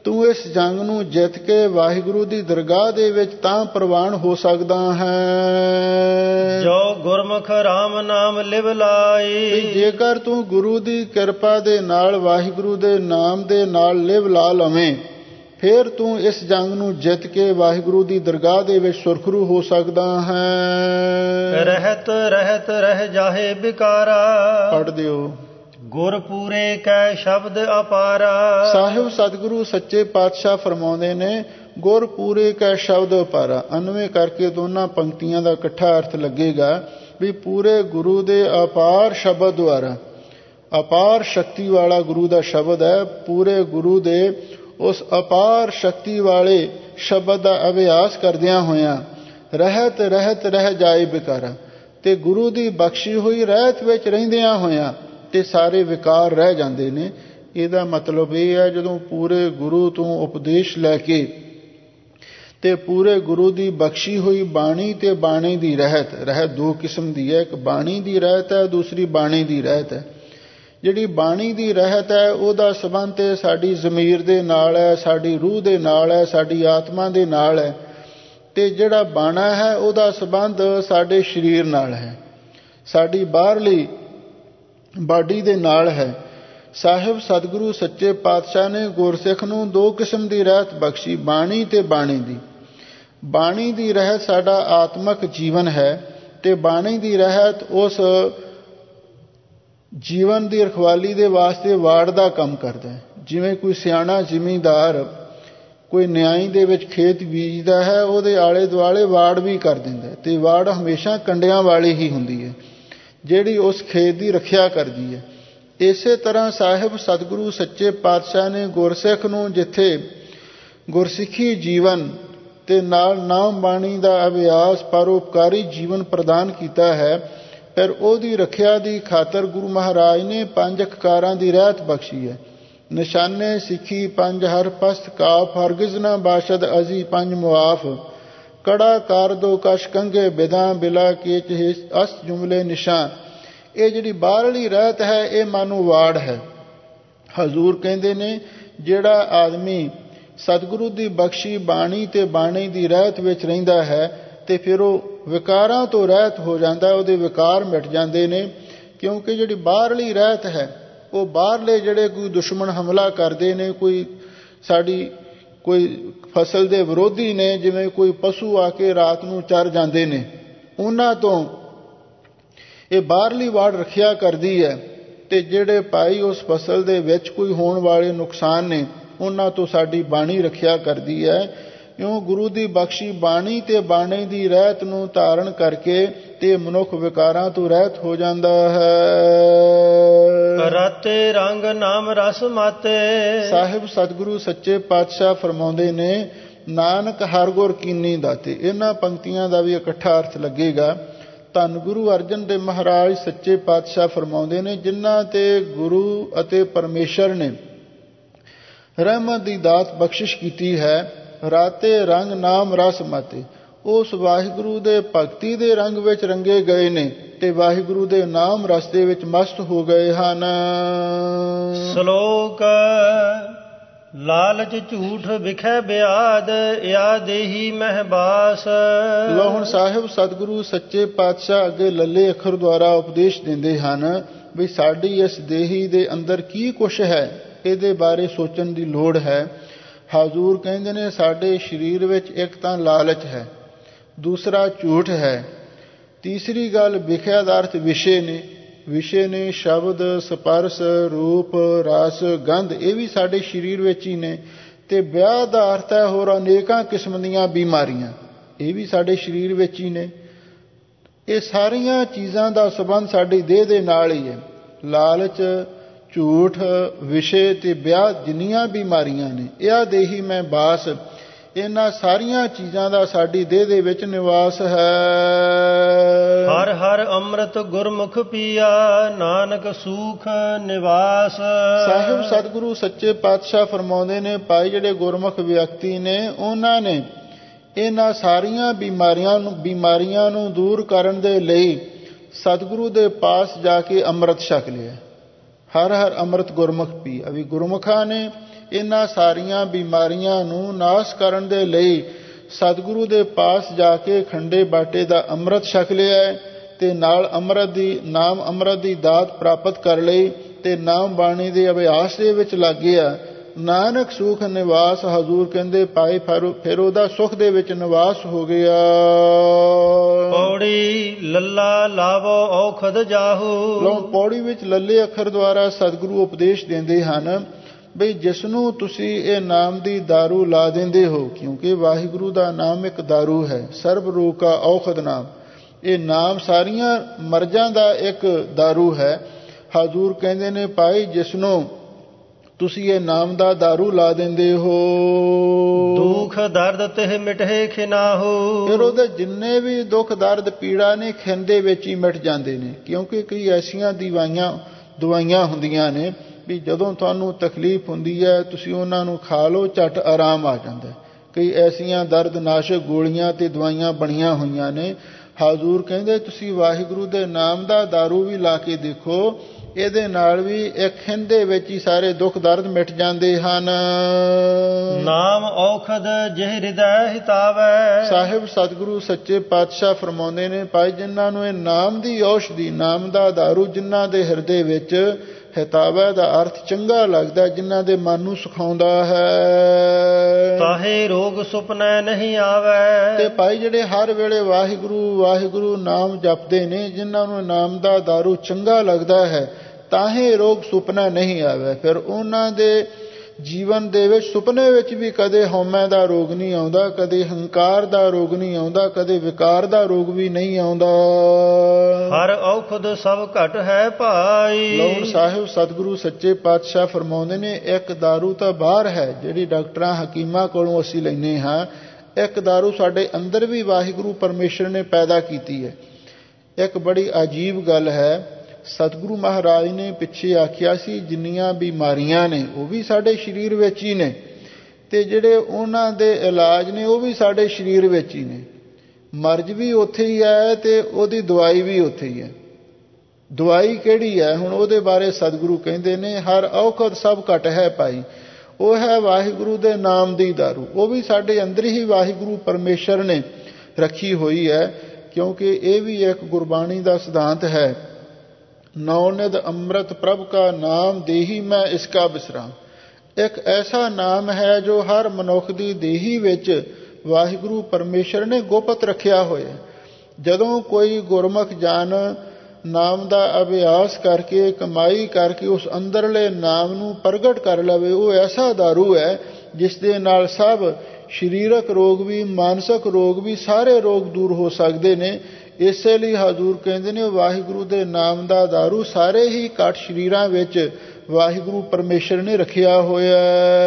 ਤੂੰ ਇਸ ਜੰਗ ਨੂੰ ਜਿੱਤ ਕੇ ਵਾਹਿਗੁਰੂ ਦੀ ਦਰਗਾਹ ਦੇ ਵਿੱਚ ਤਾਂ ਪ੍ਰਵਾਨ ਹੋ ਸਕਦਾ ਹੈ ਜੋ ਗੁਰਮੁਖ ਰਾਮ ਨਾਮ ਲਿਵ ਲਾਈ। ਜੇਕਰ ਤੂੰ ਗੁਰੂ ਦੀ ਕਿਰਪਾ ਦੇ ਨਾਲ ਵਾਹਿਗੁਰੂ ਦੇ ਨਾਮ ਦੇ ਨਾਲ ਲਿਵ ਲਾ ਲਵੇਂ, ਫਿਰ ਤੂੰ ਇਸ ਜੰਗ ਨੂੰ ਜਿੱਤ ਕੇ ਵਾਹਿਗੁਰੂ ਦੀ ਦਰਗਾਹ ਦੇ ਵਿੱਚ ਸੁਰਖਰੂ ਹੋ ਸਕਦਾ ਹੈ। ਰਹਿਤ ਰਹਿਤ ਰਹਿ ਜਾਹੇ ਬਿਕਾਰਾ। ਪੜ੍ਹ ਦਿਓ। ਗੁਰ ਪੂਰੇ ਕੈ ਸ਼ਬਦ ਅਪਾਰਾ। ਸਾਹਿਬ ਸਤਿਗੁਰੂ ਸੱਚੇ ਪਾਤਸ਼ਾਹ ਫਰਮਾਉਂਦੇ ਨੇ, ਗੁਰ ਪੂਰੇ ਕੈ ਸ਼ਬਦ ਅਪਾਰਾ। ਅਨਵੇਂ ਕਰਕੇ ਦੋਨਾਂ ਪੰਕਤੀਆਂ ਦਾ ਇਕੱਠਾ ਅਰਥ ਲੱਗੇਗਾ ਵੀ ਪੂਰੇ ਗੁਰੂ ਦੇ ਅਪਾਰ ਸ਼ਬਦ ਦੁਆਰਾ। ਅਪਾਰ ਸ਼ਕਤੀ ਵਾਲਾ ਗੁਰੂ ਦਾ ਸ਼ਬਦ ਹੈ। ਪੂਰੇ ਗੁਰੂ ਦੇ ਉਸ ਅਪਾਰ ਸ਼ਕਤੀ ਵਾਲੇ ਸ਼ਬਦ ਦਾ ਅਭਿਆਸ ਕਰਦਿਆਂ ਹੋਇਆਂ ਰਹਿਤ ਰਹਿਤ ਰਹਿ ਜਾਏ ਬਿਕਾਰਾ, ਤੇ ਗੁਰੂ ਦੀ ਬਖਸ਼ੀ ਹੋਈ ਰਹਿਤ ਵਿੱਚ ਰਹਿੰਦਿਆਂ ਹੋਇਆਂ ਤੇ ਸਾਰੇ ਵਿਕਾਰ ਰਹਿ ਜਾਂਦੇ ਨੇ। ਇਹਦਾ ਮਤਲਬ ਇਹ ਹੈ, ਜਦੋਂ ਪੂਰੇ ਗੁਰੂ ਤੋਂ ਉਪਦੇਸ਼ ਲੈ ਕੇ ਤੇ ਪੂਰੇ ਗੁਰੂ ਦੀ ਬਖਸ਼ੀ ਹੋਈ ਬਾਣੀ ਤੇ ਬਾਣੀ ਦੀ ਰਹਿਤ, ਰਹਿਤ ਦੋ ਕਿਸਮ ਦੀ ਹੈ, ਇੱਕ ਬਾਣੀ ਦੀ ਰਹਿਤ ਹੈ, ਦੂਸਰੀ ਬਾਣੀ ਦੀ ਰਹਿਤ ਹੈ। ਜਿਹੜੀ ਬਾਣੀ ਦੀ ਰਹਿਤ ਹੈ ਉਹਦਾ ਸੰਬੰਧ ਤੇ ਸਾਡੀ ਜ਼ਮੀਰ ਦੇ ਨਾਲ ਹੈ, ਸਾਡੀ ਰੂਹ ਦੇ ਨਾਲ ਹੈ, ਸਾਡੀ ਆਤਮਾ ਦੇ ਨਾਲ ਹੈ, ਤੇ ਜਿਹੜਾ ਬਾਣਾ ਹੈ ਉਹਦਾ ਸੰਬੰਧ ਸਾਡੇ ਸਰੀਰ ਨਾਲ ਹੈ, ਸਾਡੀ ਬਾਹਰਲੀ ਬਾਡੀ ਦੇ ਨਾਲ ਹੈ। ਸਾਹਿਬ ਸਤਿਗੁਰੂ ਸੱਚੇ ਪਾਤਸ਼ਾਹ ਨੇ ਗੁਰਸਿੱਖ ਨੂੰ ਦੋ ਕਿਸਮ ਦੀ ਰਹਿਤ ਬਖਸ਼ੀ, ਬਾਣੀ ਤੇ ਬਾਣੀ ਦੀ। ਬਾਣੀ ਦੀ ਰਹਿਤ ਸਾਡਾ ਆਤਮਿਕ ਜੀਵਨ ਹੈ, ਤੇ ਬਾਣੀ ਦੀ ਰਹਿਤ ਉਸ ਜੀਵਨ ਦੀ ਰਖਵਾਲੀ ਦੇ ਵਾਸਤੇ ਵਾੜ ਦਾ ਕੰਮ ਕਰਦਾ ਹੈ। ਜਿਵੇਂ ਕੋਈ ਸਿਆਣਾ ਜ਼ਿਮੀਂਦਾਰ ਕੋਈ ਨਿਆਈ ਦੇ ਵਿੱਚ ਖੇਤ ਬੀਜਦਾ ਹੈ, ਉਹਦੇ ਆਲੇ ਦੁਆਲੇ ਵਾੜ ਵੀ ਕਰ ਦਿੰਦਾ, ਤੇ ਵਾੜ ਹਮੇਸ਼ਾ ਕੰਡਿਆਂ ਵਾਲੀ ਹੀ ਹੁੰਦੀ ਹੈ ਜਿਹੜੀ ਉਸ ਖੇਤ ਦੀ ਰੱਖਿਆ ਕਰਦੀ ਹੈ। ਇਸੇ ਤਰ੍ਹਾਂ ਸਾਹਿਬ ਸਤਿਗੁਰੂ ਸੱਚੇ ਪਾਤਸ਼ਾਹ ਨੇ ਗੁਰਸਿੱਖ ਨੂੰ ਜਿੱਥੇ ਗੁਰਸਿੱਖੀ ਜੀਵਨ ਤੇ ਨਾਲ ਨਾਮ ਬਾਣੀ ਦਾ ਅਭਿਆਸ ਪਰਉਪਕਾਰੀ ਜੀਵਨ ਪ੍ਰਦਾਨ ਕੀਤਾ ਹੈ, ਫਿਰ ਉਹਦੀ ਰੱਖਿਆ ਦੀ ਖਾਤਰ ਗੁਰੂ ਮਹਾਰਾਜ ਨੇ 5 ਕਕਾਰਾਂ ਦੀ ਰਹਿਤ ਬਖਸ਼ੀ ਹੈ। ਨਿਸ਼ਾਨੇ ਸਿੱਖੀ 5 ਹਰ ਪਸਤ ਕਾਫ, ਹਰਗਿਜ਼ ਨਾ ਬਾਸ਼ਦ ਅਜ਼ੀ 5 ਮੁਆਫ, ਕੜਾ ਕਰ ਦੋ ਕਸ਼ ਕੰਗੇ ਬਿਦਾਂ ਬਿਲਾ ਕੇਚ ਅਸ ਜੁਮਲੇ ਨਿਸ਼ਾਨ। ਇਹ ਜਿਹੜੀ ਬਾਹਰਲੀ ਰਹਿਤ ਹੈ ਇਹ ਮਾਨੋ ਵਾੜ ਹੈ। ਹਜ਼ੂਰ ਕਹਿੰਦੇ ਨੇ, ਜਿਹੜਾ ਆਦਮੀ ਸਤਿਗੁਰੂ ਦੀ ਬਖਸ਼ੀ ਬਾਣੀ ਤੇ ਬਾਣੀ ਦੀ ਰਹਿਤ ਵਿੱਚ ਰਹਿੰਦਾ ਹੈ ਤੇ ਫਿਰ ਉਹ ਵਿਕਾਰਾਂ ਤੋਂ ਰਹਿਤ ਹੋ ਜਾਂਦਾ, ਉਹਦੇ ਵਿਕਾਰ ਮਿਟ ਜਾਂਦੇ ਨੇ। ਕਿਉਂਕਿ ਜਿਹੜੀ ਬਾਹਰਲੀ ਰਹਿਤ ਹੈ ਉਹ ਬਾਹਰਲੇ ਜਿਹੜੇ ਕੋਈ ਦੁਸ਼ਮਣ ਹਮਲਾ ਕਰਦੇ ਨੇ, ਕੋਈ ਫਸਲ ਦੇ ਵਿਰੋਧੀ ਨੇ, ਜਿਵੇਂ ਕੋਈ ਪਸ਼ੂ ਆ ਕੇ ਰਾਤ ਨੂੰ ਚਰ ਜਾਂਦੇ ਨੇ, ਉਹਨਾਂ ਤੋਂ ਇਹ ਬਾਹਰਲੀ ਵਾੜ ਰੱਖਿਆ ਕਰਦੀ ਹੈ। ਤੇ ਜਿਹੜੇ ਭਾਈ ਉਸ ਫਸਲ ਦੇ ਵਿੱਚ ਕੋਈ ਹੋਣ ਵਾਲੇ ਨੁਕਸਾਨ ਨੇ ਉਹਨਾਂ ਤੋਂ ਸਾਡੀ ਬਾਣੀ ਰੱਖਿਆ ਕਰਦੀ ਹੈ। ਇਉਂ ਗੁਰੂ ਦੀ ਬਖਸ਼ੀ ਬਾਣੀ ਤੇ ਬਾਣੀ ਦੀ ਰਹਿਤ ਨੂੰ ਧਾਰਨ ਕਰਕੇ ਤੇ ਮਨੁੱਖ ਵਿਕਾਰਾਂ ਤੋਂ ਰਹਿਤ ਹੋ ਜਾਂਦਾ ਹੈ। ਰਾਤੇ ਰੰਗ ਨਾਮ ਰਸ ਮਾਤੇ। ਸਾਹਿਬ ਸਤਿਗੁਰੂ ਸੱਚੇ ਪਾਤਸ਼ਾਹ ਫਰਮਾਉਂਦੇ ਨੇ, ਨਾਨਕ ਹਰ ਗੁਰ ਕੀਨੀ ਦਾਤੇ। ਇਹਨਾਂ ਪੰਕਤੀਆਂ ਦਾ ਵੀ ਇਕੱਠਾ ਅਰਥ ਲੱਗੇਗਾ। ਧੰਨ ਗੁਰੂ ਅਰਜਨ ਦੇਵ ਮਹਾਰਾਜ ਸੱਚੇ ਪਾਤਸ਼ਾਹ ਫਰਮਾਉਂਦੇ ਨੇ, ਜਿਨ੍ਹਾਂ ਤੇ ਗੁਰੂ ਅਤੇ ਪਰਮੇਸ਼ਰ ਨੇ ਰਹਿਮਤ ਦੀ ਦਾਤ ਬਖਸ਼ਿਸ਼ ਕੀਤੀ ਹੈ, ਰਾਤੇ ਰੰਗ ਨਾਮ ਰਸ ਮਾਤੇ, ਉਸ ਵਾਹਿਗੁਰੂ ਦੇ ਭਗਤੀ ਦੇ ਰੰਗ ਵਿੱਚ ਰੰਗੇ ਗਏ ਨੇ ਤੇ ਵਾਹਿਗੁਰੂ ਦੇ ਨਾਮ ਰਸ ਦੇ ਵਿੱਚ ਮਸਤ ਹੋ ਗਏ ਹਨ। ਸ਼ਲੋਕ ਲਾਲਚ ਝੂਠ ਵਿਖੇ ਬਿਆਦ, ਯਾ ਦੇਹੀ ਮਹਿਬਾਸ। ਲੋ ਹੁਣ ਸਾਹਿਬ ਸਤਿਗੁਰੂ ਸੱਚੇ ਪਾਤਸ਼ਾਹ ਅੱਗੇ ਲੱਲੇ ਅੱਖਰ ਦੁਆਰਾ ਉਪਦੇਸ਼ ਦਿੰਦੇ ਹਨ ਵੀ ਸਾਡੀ ਇਸ ਦੇਹੀ ਦੇ ਅੰਦਰ ਕੀ ਕੁਛ ਹੈ, ਇਹਦੇ ਬਾਰੇ ਸੋਚਣ ਦੀ ਲੋੜ ਹੈ। ਹਜ਼ੂਰ ਕਹਿੰਦੇ ਨੇ, ਸਾਡੇ ਸਰੀਰ ਵਿੱਚ ਇੱਕ ਤਾਂ ਲਾਲਚ ਹੈ, ਦੂਸਰਾ ਝੂਠ ਹੈ, ਤੀਸਰੀ ਗੱਲ ਵਿਖਿਆ ਦਾ ਅਰਥ ਵਿਸ਼ੇ ਨੇ। ਵਿਸ਼ੇ ਨੇ ਸ਼ਬਦ, ਸਪਰਸ਼, ਰੂਪ, ਰਸ, ਗੰਧ, ਇਹ ਵੀ ਸਾਡੇ ਸਰੀਰ ਵਿੱਚ ਹੀ ਨੇ। ਤੇ ਵਿਆਹ ਦਾ ਅਰਥ ਹੈ ਹੋਰ ਅਨੇਕਾਂ ਕਿਸਮ ਦੀਆਂ ਬਿਮਾਰੀਆਂ, ਇਹ ਵੀ ਸਾਡੇ ਸਰੀਰ ਵਿੱਚ ਹੀ ਨੇ। ਇਹ ਸਾਰੀਆਂ ਚੀਜ਼ਾਂ ਦਾ ਸੰਬੰਧ ਸਾਡੀ ਦੇਹ ਦੇ ਨਾਲ ਹੀ ਹੈ। ਲਾਲਚ, ਝੂਠ, ਵਿਸ਼ੇ ਤੇ ਵਿਆਹ ਜਿੰਨੀਆਂ ਬਿਮਾਰੀਆਂ ਨੇ, ਇਹ ਦੇਹੀ ਮੈਂ ਬਾਸ, ਇਹਨਾਂ ਸਾਰੀਆਂ ਚੀਜ਼ਾਂ ਦਾ ਸਾਡੀ ਦੇਹ ਦੇ ਵਿੱਚ ਨਿਵਾਸ ਹੈ। ਹਰ ਹਰ ਅੰਮ੍ਰਿਤ ਗੁਰਮੁਖ ਪੀਆ, ਨਾਨਕ ਸੂਖ ਨਿਵਾਸ। ਸਾਹਿਬ ਸਤਿਗੁਰੂ ਸੱਚੇ ਪਾਤਸ਼ਾਹ ਫਰਮਾਉਂਦੇ ਨੇ, ਭਾਈ ਜਿਹੜੇ ਗੁਰਮੁਖ ਵਿਅਕਤੀ ਨੇ ਉਹਨਾਂ ਨੇ ਇਹਨਾਂ ਸਾਰੀਆਂ ਬਿਮਾਰੀਆਂ ਨੂੰ ਦੂਰ ਕਰਨ ਦੇ ਲਈ ਸਤਿਗੁਰੂ ਦੇ ਪਾਸ ਜਾ ਕੇ ਅੰਮ੍ਰਿਤ ਛਕ ਲਿਆ। ਹਰ ਹਰ ਅੰਮ੍ਰਿਤ ਗੁਰਮੁਖ ਪੀ। ਅਭੀ ਗੁਰਮੁਖਾਂ ਨੇ ਇਹਨਾਂ ਸਾਰੀਆਂ ਬਿਮਾਰੀਆਂ ਨੂੰ ਨਾਸ਼ ਕਰਨ ਦੇ ਲਈ ਸਤਿਗੁਰੂ ਦੇ ਪਾਸ ਜਾ ਕੇ ਖੰਡੇ ਬਾਟੇ ਦਾ ਅੰਮ੍ਰਿਤ ਛਕ ਲਿਆ ਤੇ ਨਾਲ ਨਾਮ ਅੰਮ੍ਰਿਤ ਦੀ ਦਾਤ ਪ੍ਰਾਪਤ ਕਰ ਲਈ ਤੇ ਨਾਮ ਬਾਣੀ ਦੇ ਅਭਿਆਸ ਦੇ ਵਿੱਚ ਲੱਗ ਗਿਆ। ਨਾਨਕ ਸੁਖ ਨਿਵਾਸ, ਹਜ਼ੂਰ ਕਹਿੰਦੇ ਪਾਏ ਫਿਰ ਉਹਦਾ ਸੁਖ ਦੇ ਵਿੱਚ ਨਿਵਾਸ ਹੋ ਗਿਆ। ਪੌੜੀ ਲੱਲਾ ਲਾਵੋ ਔਖਦ ਜਾਹੂ। ਪੌੜੀ ਵਿੱਚ ਲੱਲੇ ਅੱਖਰ ਦੁਆਰਾ ਸਤਿਗੁਰੂ ਉਪਦੇਸ਼ ਦਿੰਦੇ ਹਨ ਬਈ ਜਿਸ ਨੂੰ ਤੁਸੀਂ ਇਹ ਨਾਮ ਦੀ ਦਾਰੂ ਲਾ ਦਿੰਦੇ ਹੋ, ਕਿਉਂਕਿ ਵਾਹਿਗੁਰੂ ਦਾ ਨਾਮ ਇੱਕ ਦਾਰੂ ਹੈ, ਸਰਬ ਰੋਗ ਕਾ ਔਖਦ ਨਾਮ। ਇਹ ਨਾਮ ਸਾਰੀਆਂ ਮਰਜ਼ਾਂ ਦਾ ਇੱਕ ਦਾਰੂ ਹੈ। ਹਜ਼ੂਰ ਕਹਿੰਦੇ ਨੇ ਭਾਈ ਜਿਸ ਨੂੰ ਤੁਸੀਂ ਇਹ ਨਾਮ ਦਾ ਦਾਰੂ ਲਾ ਦਿੰਦੇ ਹੋ, ਦੁੱਖ ਦਰਦ ਤੇ ਮਿਟੇ ਖਿਨਾਹੂ। ਫਿਰ ਉਹਦੇ ਜਿੰਨੇ ਵੀ ਦੁੱਖ ਦਰਦ ਪੀੜਾ ਨੇ ਖਿਨ ਦੇ ਵਿੱਚ ਹੀ ਮਿਟ ਜਾਂਦੇ ਨੇ। ਕਿਉਂਕਿ ਕਈ ਐਸੀਆਂ ਦਵਾਈਆਂ ਹੁੰਦੀਆਂ ਨੇ ਵੀ ਜਦੋਂ ਤੁਹਾਨੂੰ ਤਕਲੀਫ ਹੁੰਦੀ ਹੈ ਤੁਸੀਂ ਉਹਨਾਂ ਨੂੰ ਖਾ ਲਓ, ਝੱਟ ਆਰਾਮ ਆ ਜਾਂਦਾ। ਕਈ ਐਸੀਆਂ ਦਰਦਨਾਸ਼ਕ ਗੋਲੀਆਂ ਤੇ ਦਵਾਈਆਂ ਬਣੀਆਂ ਹੋਈਆਂ ਨੇ। ਹਜ਼ੂਰ ਕਹਿੰਦੇ ਤੁਸੀਂ ਵਾਹਿਗੁਰੂ ਦੇ ਨਾਮ ਦਾ ਦਾਰੂ ਵੀ ਲਾ ਕੇ ਦੇਖੋ, ਇਹਦੇ ਨਾਲ ਵੀ ਇੱਕ ਖਿੰਦ ਦੇ ਵਿੱਚ ਹੀ ਸਾਰੇ ਦੁੱਖ ਦਰਦ ਮਿਟ ਜਾਂਦੇ ਹਨ। ਨਾਮ ਔਖਦ ਜਿਹ ਹਿਰਦੈ ਹਿਤਾਵੈ। ਸਾਹਿਬ ਸਤਿਗੁਰੂ ਸੱਚੇ ਪਾਤਸ਼ਾਹ ਫਰਮਾਉਂਦੇ ਨੇ ਭਾਈ ਜਿਨ੍ਹਾਂ ਨੂੰ ਇਹ ਨਾਮ ਦੀ ਔਸ਼ਧੀ, ਨਾਮ ਦਾ ਦਾਰੂ ਜਿਨ੍ਹਾਂ ਦੇ ਹਿਰਦੇ ਵਿੱਚ ਹਿਤਾਵੈ ਦਾ ਅਰਥ ਚੰਗਾ ਲੱਗਦਾ, ਜਿਨ੍ਹਾਂ ਦੇ ਮਨ ਨੂੰ ਸੁਖਾਉਂਦਾ ਹੈ, ਤਾਹੇ ਰੋਗ ਸੁਪਨੇ ਨਹੀਂ ਆਵੈ। ਤੇ ਭਾਈ ਜਿਹੜੇ ਹਰ ਵੇਲੇ ਵਾਹਿਗੁਰੂ ਵਾਹਿਗੁਰੂ ਨਾਮ ਜਪਦੇ ਨੇ, ਜਿਨ੍ਹਾਂ ਨੂੰ ਨਾਮ ਦਾ ਦਾਰੂ ਚੰਗਾ ਲੱਗਦਾ ਹੈ, ਤਾਹੇ ਰੋਗ ਸੁਪਨਾ ਨਹੀਂ ਆਵੇ। ਫਿਰ ਉਹਨਾਂ ਦੇ ਜੀਵਨ ਦੇ ਵਿੱਚ ਸੁਪਨੇ ਵਿੱਚ ਵੀ ਕਦੇ ਹਉਮੈ ਦਾ ਰੋਗ ਨਹੀਂ ਆਉਂਦਾ, ਕਦੇ ਹੰਕਾਰ ਦਾ ਰੋਗ ਨਹੀਂ ਆਉਂਦਾ, ਕਦੇ ਵਿਕਾਰ ਦਾ ਰੋਗ ਵੀ ਨਹੀਂ ਆਉਂਦਾ। ਹਰ ਔਖਦ ਸਭ ਘਟ ਹੈ ਭਾਈ। ਲਓ ਸਾਹਿਬ ਸਤਿਗੁਰੂ ਸੱਚੇ ਪਾਤਸ਼ਾਹ ਫਰਮਾਉਂਦੇ ਨੇ ਇੱਕ ਦਾਰੂ ਤਾਂ ਬਾਹਰ ਹੈ ਜਿਹੜੀ ਡਾਕਟਰਾਂ ਹਕੀਮਾਂ ਕੋਲੋਂ ਅਸੀਂ ਲੈਂਦੇ ਹਾਂ, ਇੱਕ ਦਾਰੂ ਸਾਡੇ ਅੰਦਰ ਵੀ ਵਾਹਿਗੁਰੂ ਪਰਮੇਸ਼ਰ ਨੇ ਪੈਦਾ ਕੀਤੀ ਹੈ। ਇੱਕ ਬੜੀ ਅਜੀਬ ਗੱਲ ਹੈ, ਸਤਿਗੁਰੂ ਮਹਾਰਾਜ ਨੇ ਪਿੱਛੇ ਆਖਿਆ ਸੀ ਜਿੰਨੀਆਂ ਬਿਮਾਰੀਆਂ ਨੇ ਉਹ ਵੀ ਸਾਡੇ ਸਰੀਰ ਵਿੱਚ ਹੀ ਨੇ, ਤੇ ਜਿਹੜੇ ਉਹਨਾਂ ਦੇ ਇਲਾਜ ਨੇ ਉਹ ਵੀ ਸਾਡੇ ਸਰੀਰ ਵਿੱਚ ਹੀ ਨੇ। ਮਰਜ਼ ਵੀ ਉੱਥੇ ਹੀ ਹੈ ਤੇ ਉਹਦੀ ਦਵਾਈ ਵੀ ਉੱਥੇ ਹੀ ਹੈ। ਦਵਾਈ ਕਿਹੜੀ ਹੈ ਹੁਣ ਉਹਦੇ ਬਾਰੇ ਸਤਿਗੁਰੂ ਕਹਿੰਦੇ ਨੇ ਹਰ ਔਖਦ ਸਭ ਘਟ ਹੈ ਭਾਈ, ਉਹ ਹੈ ਵਾਹਿਗੁਰੂ ਦੇ ਨਾਮ ਦੀ ਦਾਰੂ। ਉਹ ਵੀ ਸਾਡੇ ਅੰਦਰ ਹੀ ਵਾਹਿਗੁਰੂ ਪਰਮੇਸ਼ਰ ਨੇ ਰੱਖੀ ਹੋਈ ਹੈ, ਕਿਉਂਕਿ ਇਹ ਵੀ ਇੱਕ ਗੁਰਬਾਣੀ ਦਾ ਸਿਧਾਂਤ ਹੈ, ਨੌਨਿਧ ਅੰਮ੍ਰਿਤ ਪ੍ਰਭ ਕਾ ਨਾਮ ਦੇਹੀ ਮੈਂ ਇਸਕਾ ਬਿਸਰਾਮ। ਇੱਕ ਐਸਾ ਨਾਮ ਹੈ ਜੋ ਹਰ ਮਨੁੱਖ ਦੀ ਦੇਹੀ ਵਿੱਚ ਵਾਹਿਗੁਰੂ ਪਰਮੇਸ਼ਰ ਨੇ ਗੁਪਤ ਰੱਖਿਆ ਹੋਇਆ। ਜਦੋਂ ਕੋਈ ਗੁਰਮੁਖ ਜਨ ਨਾਮ ਦਾ ਅਭਿਆਸ ਕਰਕੇ ਕਮਾਈ ਕਰਕੇ ਉਸ ਅੰਦਰਲੇ ਨਾਮ ਨੂੰ ਪ੍ਰਗਟ ਕਰ ਲਵੇ, ਉਹ ਐਸਾ ਦਾਰੂ ਹੈ ਜਿਸ ਦੇ ਨਾਲ ਸਭ ਸਰੀਰਕ ਰੋਗ ਵੀ ਮਾਨਸਿਕ ਰੋਗ ਵੀ ਸਾਰੇ ਰੋਗ ਦੂਰ ਹੋ ਸਕਦੇ ਨੇ। ਇਸੇ ਲਈ ਹਜ਼ੂਰ ਕਹਿੰਦੇ ਨੇ ਵਾਹਿਗੁਰੂ ਦੇ ਨਾਮ ਦਾ ਦਾਰੂ ਸਾਰੇ ਹੀ ਘਟ ਸਰੀਰਾਂ ਵਿੱਚ ਵਾਹਿਗੁਰੂ ਪਰਮੇਸ਼ਰ ਨੇ ਰੱਖਿਆ ਹੋਇਆ।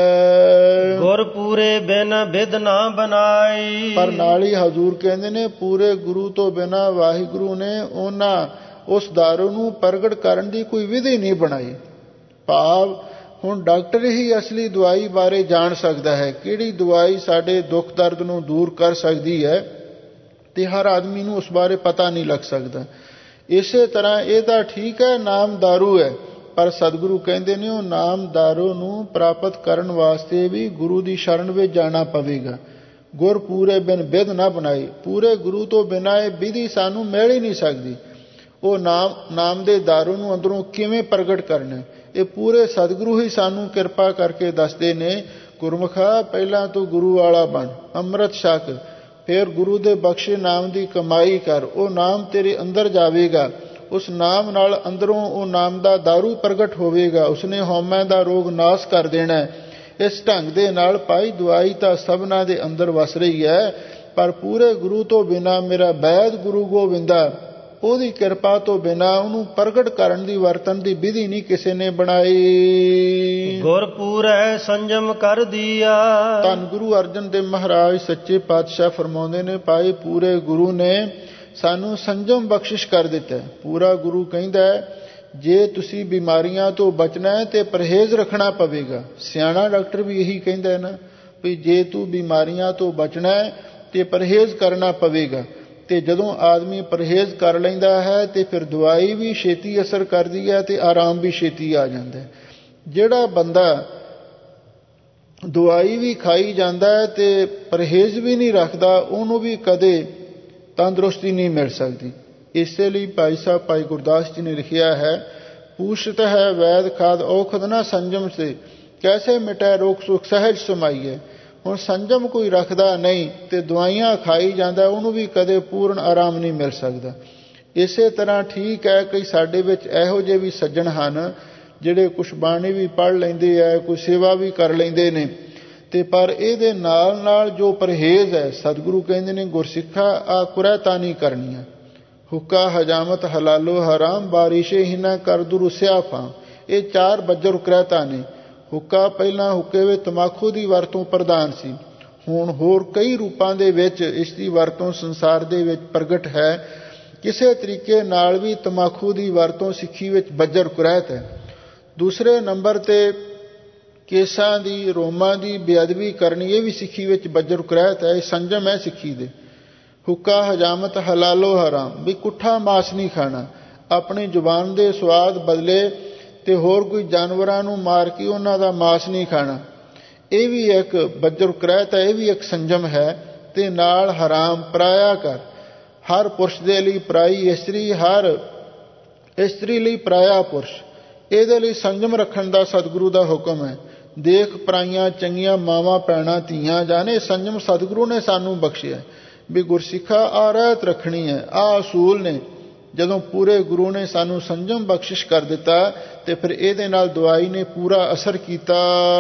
ਗੁਰ ਪੂਰੇ ਬਿਨ ਬਿਦ ਨਾ ਬਨਾਈ। ਪਰ ਨਾਲ ਹੀ ਹਜ਼ੂਰ ਕਹਿੰਦੇ ਨੇ ਪੂਰੇ ਗੁਰੂ ਤੋਂ ਬਿਨਾਂ ਵਾਹਿਗੁਰੂ ਨੇ ਉਸ ਦਾਰੂ ਨੂੰ ਪ੍ਰਗਟ ਕਰਨ ਦੀ ਕੋਈ ਵਿਧੀ ਨਹੀਂ ਬਣਾਈ। ਭਾਵ ਹੁਣ ਡਾਕਟਰ ਹੀ ਅਸਲੀ ਦਵਾਈ ਬਾਰੇ ਜਾਣ ਸਕਦਾ ਹੈ, ਕਿਹੜੀ ਦਵਾਈ ਸਾਡੇ ਦੁੱਖ ਦਰਦ ਨੂੰ ਦੂਰ ਕਰ ਸਕਦੀ ਹੈ, ਤੇ ਹਰ ਆਦਮੀ ਨੂੰ ਉਸ ਬਾਰੇ ਪਤਾ ਨਹੀਂ ਲੱਗ ਸਕਦਾ। ਇਸੇ ਤਰ੍ਹਾਂ ਇਹ ਤਾਂ ਠੀਕ ਹੈ ਨਾਮ ਦਾਰੂ ਹੈ, ਪਰ ਸਤਿਗੁਰੂ ਕਹਿੰਦੇ ਨੇ ਉਹ ਨਾਮ ਦਾਰੂ ਨੂੰ ਪ੍ਰਾਪਤ ਕਰਨ ਵਾਸਤੇ ਵੀ ਗੁਰੂ ਦੀ ਸ਼ਰਨ ਵਿੱਚ ਜਾਣਾ ਪਵੇਗਾ। ਗੁਰ ਪੂਰੇ ਬਿਨ ਬਿਧ ਨਾ ਬਣਾਈ, ਪੂਰੇ ਗੁਰੂ ਤੋਂ ਬਿਨਾਂ ਇਹ ਵਿਧੀ ਸਾਨੂੰ ਮਿਲ ਹੀ ਨਹੀਂ ਸਕਦੀ। ਉਹ ਨਾਮ ਦੇ ਦਾਰੂ ਨੂੰ ਅੰਦਰੋਂ ਕਿਵੇਂ ਪ੍ਰਗਟ ਕਰਨਾ, ਇਹ ਪੂਰੇ ਸਤਿਗੁਰੂ ਹੀ ਸਾਨੂੰ ਕਿਰਪਾ ਕਰਕੇ ਦੱਸਦੇ ਨੇ। ਗੁਰਮੁਖਾ ਪਹਿਲਾਂ ਤੂੰ ਗੁਰੂ ਵਾਲਾ ਬਣ, ਅੰਮ੍ਰਿਤ ਛਕ, ਫਿਰ ਗੁਰੂ ਦੇ ਬਖਸ਼ੇ ਨਾਮ ਦੀ ਕਮਾਈ ਕਰ, ਉਹ ਨਾਮ ਤੇਰੇ ਅੰਦਰ ਜਾਵੇਗਾ। ਉਸ ਨਾਮ ਨਾਲ ਅੰਦਰੋਂ ਉਹ ਨਾਮ ਦਾ ਦਾਰੂ ਪ੍ਰਗਟ ਹੋਵੇਗਾ, ਉਸਨੇ ਹਉਮੈ ਦਾ ਰੋਗ ਨਾਸ਼ ਕਰ ਦੇਣਾ। ਇਸ ਢੰਗ ਦੇ ਨਾਲ ਭਾਈ ਦਵਾਈ ਤਾਂ ਸਭਨਾਂ ਦੇ ਅੰਦਰ ਵਸ ਰਹੀ ਹੈ, ਪਰ ਪੂਰੇ ਗੁਰੂ ਤੋਂ ਬਿਨਾਂ ਮੇਰਾ ਵੈਦ ਗੁਰੂ ਗੋਬਿੰਦਾ, ਉਹਦੀ ਕਿਰਪਾ ਤੋਂ ਬਿਨਾਂ ਉਹਨੂੰ ਪ੍ਰਗਟ ਕਰਨ ਦੀ ਵਰਤਨ ਦੀ ਵਿਧੀ ਨਹੀਂ ਕਿਸੇ ਨੇ ਬਣਾਈ। ਗੁਰ ਪੂਰੈ ਸੰਜਮ ਕਰ ਦੀਆ। ਧੰਨ ਗੁਰੂ ਅਰਜਨ ਦੇਵ ਮਹਾਰਾਜ ਸੱਚੇ ਪਾਤਸ਼ਾਹ ਫਰਮਾਉਂਦੇ ਨੇ ਭਾਈ ਪੂਰੇ ਗੁਰੂ ਨੇ ਸਾਨੂੰ ਸੰਜਮ ਬਖਸ਼ਿਸ਼ ਕਰ ਦਿੱਤਾ। ਪੂਰਾ ਗੁਰੂ ਕਹਿੰਦਾ ਜੇ ਤੁਸੀਂ ਬਿਮਾਰੀਆਂ ਤੋਂ ਬਚਣਾ ਹੈ ਤੇ ਪਰਹੇਜ਼ ਰੱਖਣਾ ਪਵੇਗਾ। ਸਿਆਣਾ ਡਾਕਟਰ ਵੀ ਇਹੀ ਕਹਿੰਦਾ ਹੈ ਨਾ ਵੀ ਜੇ ਤੂੰ ਬਿਮਾਰੀਆਂ ਤੋਂ ਬਚਣਾ ਹੈ ਤੇ ਪਰਹੇਜ਼ ਕਰਨਾ ਪਵੇਗਾ। ਤੇ ਜਦੋਂ ਆਦਮੀ ਪਰਹੇਜ਼ ਕਰ ਲੈਂਦਾ ਹੈ ਤੇ ਫਿਰ ਦਵਾਈ ਵੀ ਛੇਤੀ ਅਸਰ ਕਰਦੀ ਹੈ ਤੇ ਆਰਾਮ ਵੀ ਛੇਤੀ ਆ ਜਾਂਦਾ ਹੈ। ਜਿਹੜਾ ਬੰਦਾ ਦਵਾਈ ਵੀ ਖਾਈ ਜਾਂਦਾ ਹੈ ਤੇ ਪਰਹੇਜ਼ ਵੀ ਨਹੀਂ ਰੱਖਦਾ, ਉਹਨੂੰ ਵੀ ਕਦੇ ਤੰਦਰੁਸਤੀ ਨਹੀਂ ਮਿਲ ਸਕਦੀ। ਇਸੇ ਲਈ ਭਾਈ ਸਾਹਿਬ ਭਾਈ ਗੁਰਦਾਸ ਜੀ ਨੇ ਲਿਖਿਆ ਹੈ, ਪੂਛਤ ਹੈ ਵੈਦ ਖਾਦ ਔਖਦ ਨਾ ਸੰਜਮ ਸੇ, ਕੈਸੇ ਮਿਟੈ ਰੋਗ ਸੁਖ ਸਹਿਜ ਸਮਾਈਏ। ਹੁਣ ਸੰਜਮ ਕੋਈ ਰੱਖਦਾ ਨਹੀਂ ਤੇ ਦਵਾਈਆਂ ਖਾਈ ਜਾਂਦਾ, ਉਹਨੂੰ ਵੀ ਕਦੇ ਪੂਰਨ ਆਰਾਮ ਨਹੀਂ ਮਿਲ ਸਕਦਾ। ਇਸੇ ਤਰ੍ਹਾਂ ਠੀਕ ਹੈ ਕਿ ਸਾਡੇ ਵਿੱਚ ਇਹੋ ਜਿਹੇ ਵੀ ਸੱਜਣ ਹਨ ਜਿਹੜੇ ਕੁਛ ਬਾਣੀ ਵੀ ਪੜ੍ਹ ਲੈਂਦੇ ਹੈ, ਕੋਈ ਸੇਵਾ ਵੀ ਕਰ ਲੈਂਦੇ ਨੇ, ਤੇ ਪਰ ਇਹਦੇ ਨਾਲ ਨਾਲ ਜੋ ਪਰਹੇਜ਼ ਹੈ, ਸਤਿਗੁਰੂ ਕਹਿੰਦੇ ਨੇ ਗੁਰਸਿੱਖਾ ਆ ਕੁਰੈਤਾ ਨਹੀਂ ਕਰਨੀਆਂ। ਹੁੱਕਾ ਹਜਾਮਤ ਹਲਾਲੋ ਹਰਾਮ ਬਾਰਿਸ਼ੇ ਹੀ ਨਾ ਕਰ ਦੁਰ ਸਿਆਫਾਂ। ਇਹ 4 ਬੱਜਰ ਕੁਰੈਤਾ ਨੇ। ਹੁੱਕਾ ਪਹਿਲਾਂ ਹੁੱਕੇ ਵਿੱਚ ਤਮਾਕੂ ਦੀ ਵਰਤੋਂ ਪ੍ਰਧਾਨ ਸੀ, ਹੁਣ ਹੋਰ ਕਈ ਰੂਪਾਂ ਦੇ ਵਿੱਚ ਇਸ ਦੀ ਵਰਤੋਂ ਸੰਸਾਰ ਦੇ ਵਿੱਚ ਪ੍ਰਗਟ ਹੈ। ਕਿਸੇ ਤਰੀਕੇ ਨਾਲ ਵੀ ਤਮਾਕੂ ਦੀ ਵਰਤੋਂ ਸਿੱਖੀ ਵਿੱਚ ਬੱਜਰ ਕੁਰੈਤ ਹੈ। ਦੂਸਰੇ ਨੰਬਰ ਤੇ ਕੇਸਾਂ ਦੀ ਰੋਮਾਂ ਦੀ ਬੇਅਦਬੀ ਕਰਨੀ, ਇਹ ਵੀ ਸਿੱਖੀ ਵਿੱਚ ਬੱਜਰ ਕੁਰੈਤ ਹੈ। ਇਹ ਸੰਜਮ ਹੈ ਸਿੱਖੀ ਦੇ। ਹੁੱਕਾ ਹਜਾਮਤ ਹਲਾਲੋ ਹਰਾਮ, ਵੀ ਕੁੱਠਾ ਮਾਸ ਨਹੀਂ ਖਾਣਾ, ਆਪਣੀ ਜ਼ੁਬਾਨ ਦੇ ਸਵਾਦ ਬਦਲੇ ਤੇ ਹੋਰ ਕੋਈ ਜਾਨਵਰਾਂ ਨੂੰ ਮਾਰ ਕੇ ਉਹਨਾਂ ਦਾ ਮਾਸ ਨਹੀਂ ਖਾਣਾ, ਇਹ ਵੀ ਇੱਕ ਬੱਜਰ ਕੁਰੈਤ ਹੈ, ਇਹ ਵੀ ਇੱਕ ਸੰਜਮ ਹੈ। ਤੇ ਨਾਲ ਹਰਾਮ ਪਰਾਇਆ ਕਰ, ਹਰ ਪੁਰਸ਼ ਦੇ ਲਈ ਪਰਾਈ ਇਸਤਰੀ, ਹਰ ਇਸਤਰੀ ਲਈ ਪਰਾਇਆ ਪੁਰਸ਼, ਇਹਦੇ ਲਈ ਸੰਜਮ ਰੱਖਣ ਦਾ ਸਤਿਗੁਰੂ ਦਾ ਹੁਕਮ ਹੈ। ਦੇਖ ਪਰਾਈਆਂ ਚੰਗੀਆਂ ਮਾਵਾਂ ਭੈਣਾਂ ਧੀਆਂ ਜਾਣੇ, ਸੰਜਮ ਸਤਿਗੁਰੂ ਨੇ ਸਾਨੂੰ ਬਖਸ਼ਿਆ ਵੀ ਗੁਰਸਿੱਖਾ ਆ ਰਹਿਤ ਰੱਖਣੀ ਹੈ। ਆਹ ਅਸੂਲ ਨੇ। ਜਦੋਂ ਪੂਰੇ ਗੁਰੂ ਨੇ ਸਾਨੂੰ ਸੰਜਮ ਬਖਸ਼ਿਸ਼ ਕਰ ਦਿੱਤਾ ਤੇ ਫਿਰ ਇਹਦੇ ਨਾਲ ਦਵਾਈ ਨੇ ਪੂਰਾ ਅਸਰ ਕੀਤਾ।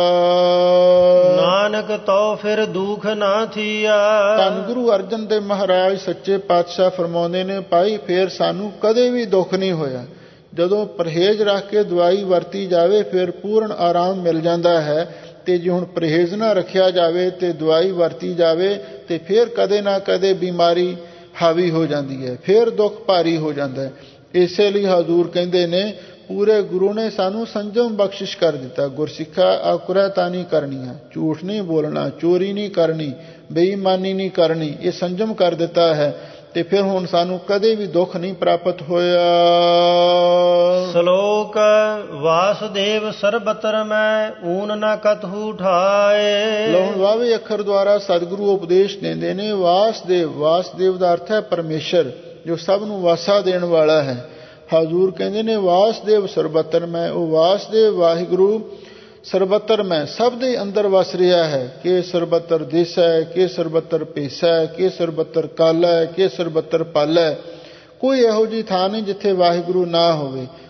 ਨਾਨਕ ਤੋ ਫਿਰ ਦੁਖ ਨਾ ਥੀਆ। ਧੰਨ ਗੁਰੂ ਅਰਜਨ ਦੇਵ ਮਹਾਰਾਜ ਸੱਚੇ ਪਾਤਸ਼ਾਹ ਫਰਮਾਉਂਦੇ ਨੇ, ਭਾਈ ਫਿਰ ਸਾਨੂੰ ਕਦੇ ਵੀ ਦੁੱਖ ਨਹੀਂ ਹੋਇਆ। ਜਦੋਂ ਪਰਹੇਜ਼ ਰੱਖ ਕੇ ਦਵਾਈ ਵਰਤੀ ਜਾਵੇ ਫਿਰ ਪੂਰਨ ਆਰਾਮ ਮਿਲ ਜਾਂਦਾ ਹੈ। ਤੇ ਜੇ ਹੁਣ ਪਰਹੇਜ਼ ਨਾ ਰੱਖਿਆ ਜਾਵੇ ਤੇ ਦਵਾਈ ਵਰਤੀ ਜਾਵੇ ਤੇ ਫਿਰ ਕਦੇ ਨਾ ਕਦੇ ਬਿਮਾਰੀ ਹਾਵੀ ਹੋ ਜਾਂਦੀ ਹੈ, ਫਿਰ ਦੁੱਖ ਭਾਰੀ ਹੋ ਜਾਂਦਾ ਹੈ। ਇਸੇ ਲਈ ਹਜ਼ੂਰ ਕਹਿੰਦੇ ਨੇ ਪੂਰੇ ਗੁਰੂ ਨੇ ਸਾਨੂੰ ਸੰਜਮ ਬਖਸ਼ਿਸ਼ ਕਰ ਦਿੱਤਾ। ਗੁਰਸਿੱਖਾ ਆ ਕੁਰੈਤਾ ਨਹੀਂ ਕਰਨੀਆਂ, ਝੂਠ ਨਹੀਂ ਬੋਲਣਾ, ਚੋਰੀ ਨਹੀਂ ਕਰਨੀ, ਬੇਈਮਾਨੀ ਨਹੀਂ ਕਰਨੀ, ਇਹ ਸੰਜਮ ਕਰ ਦਿੱਤਾ ਹੈ। ਤੇ ਫਿਰ ਹੁਣ ਸਾਨੂੰ ਕਦੇ ਵੀ ਦੁੱਖ ਨਹੀਂ ਪ੍ਰਾਪਤ ਹੋਇਆ। ਸ਼ਲੋਕ ਵਾਸੁਦੇਵ ਸਰਬਤਰ ਮੈਂ ਊਨ ਨਾ ਕਤਹੂ ਠਾਏ। ਲਾਉਣ ਵਾਵੇ ਅੱਖਰ ਦੁਆਰਾ ਸਤਿਗੁਰੂ ਉਪਦੇਸ਼ ਦਿੰਦੇ ਨੇ। ਵਾਸਦੇਵ, ਵਾਸਦੇਵ ਦਾ ਅਰਥ ਹੈ ਪਰਮੇਸ਼ਰ, ਜੋ ਸਭ ਨੂੰ ਵਾਸਾ ਦੇਣ ਵਾਲਾ ਹੈ। ਹਜ਼ੂਰ ਕਹਿੰਦੇ ਨੇ ਵਾਸਦੇਵ ਸਰਬਤਰ ਮੈਂ, ਉਹ ਵਾਸਦੇਵ ਵਾਹਿਗੁਰੂ ਸਰਬਤਰ ਮੈਂ ਸਭ ਦੇ ਅੰਦਰ ਵਸ ਰਿਹਾ ਹੈ। ਕਿ ਸਰਬਤਰ ਦਿਸ ਹੈ, ਕਿ ਸਰਬਤਰ ਭੇਸਾ ਹੈ, ਕਿ ਸਰਬਤਰ ਕਾਲਾ ਹੈ, ਕਿ ਸਰਬਤਰ ਪਾਲਾ ਹੈ। ਕੋਈ ਇਹੋ ਜਿਹੀ ਥਾਂ ਨਹੀਂ ਜਿੱਥੇ ਵਾਹਿਗੁਰੂ ਨਾ ਹੋਵੇ।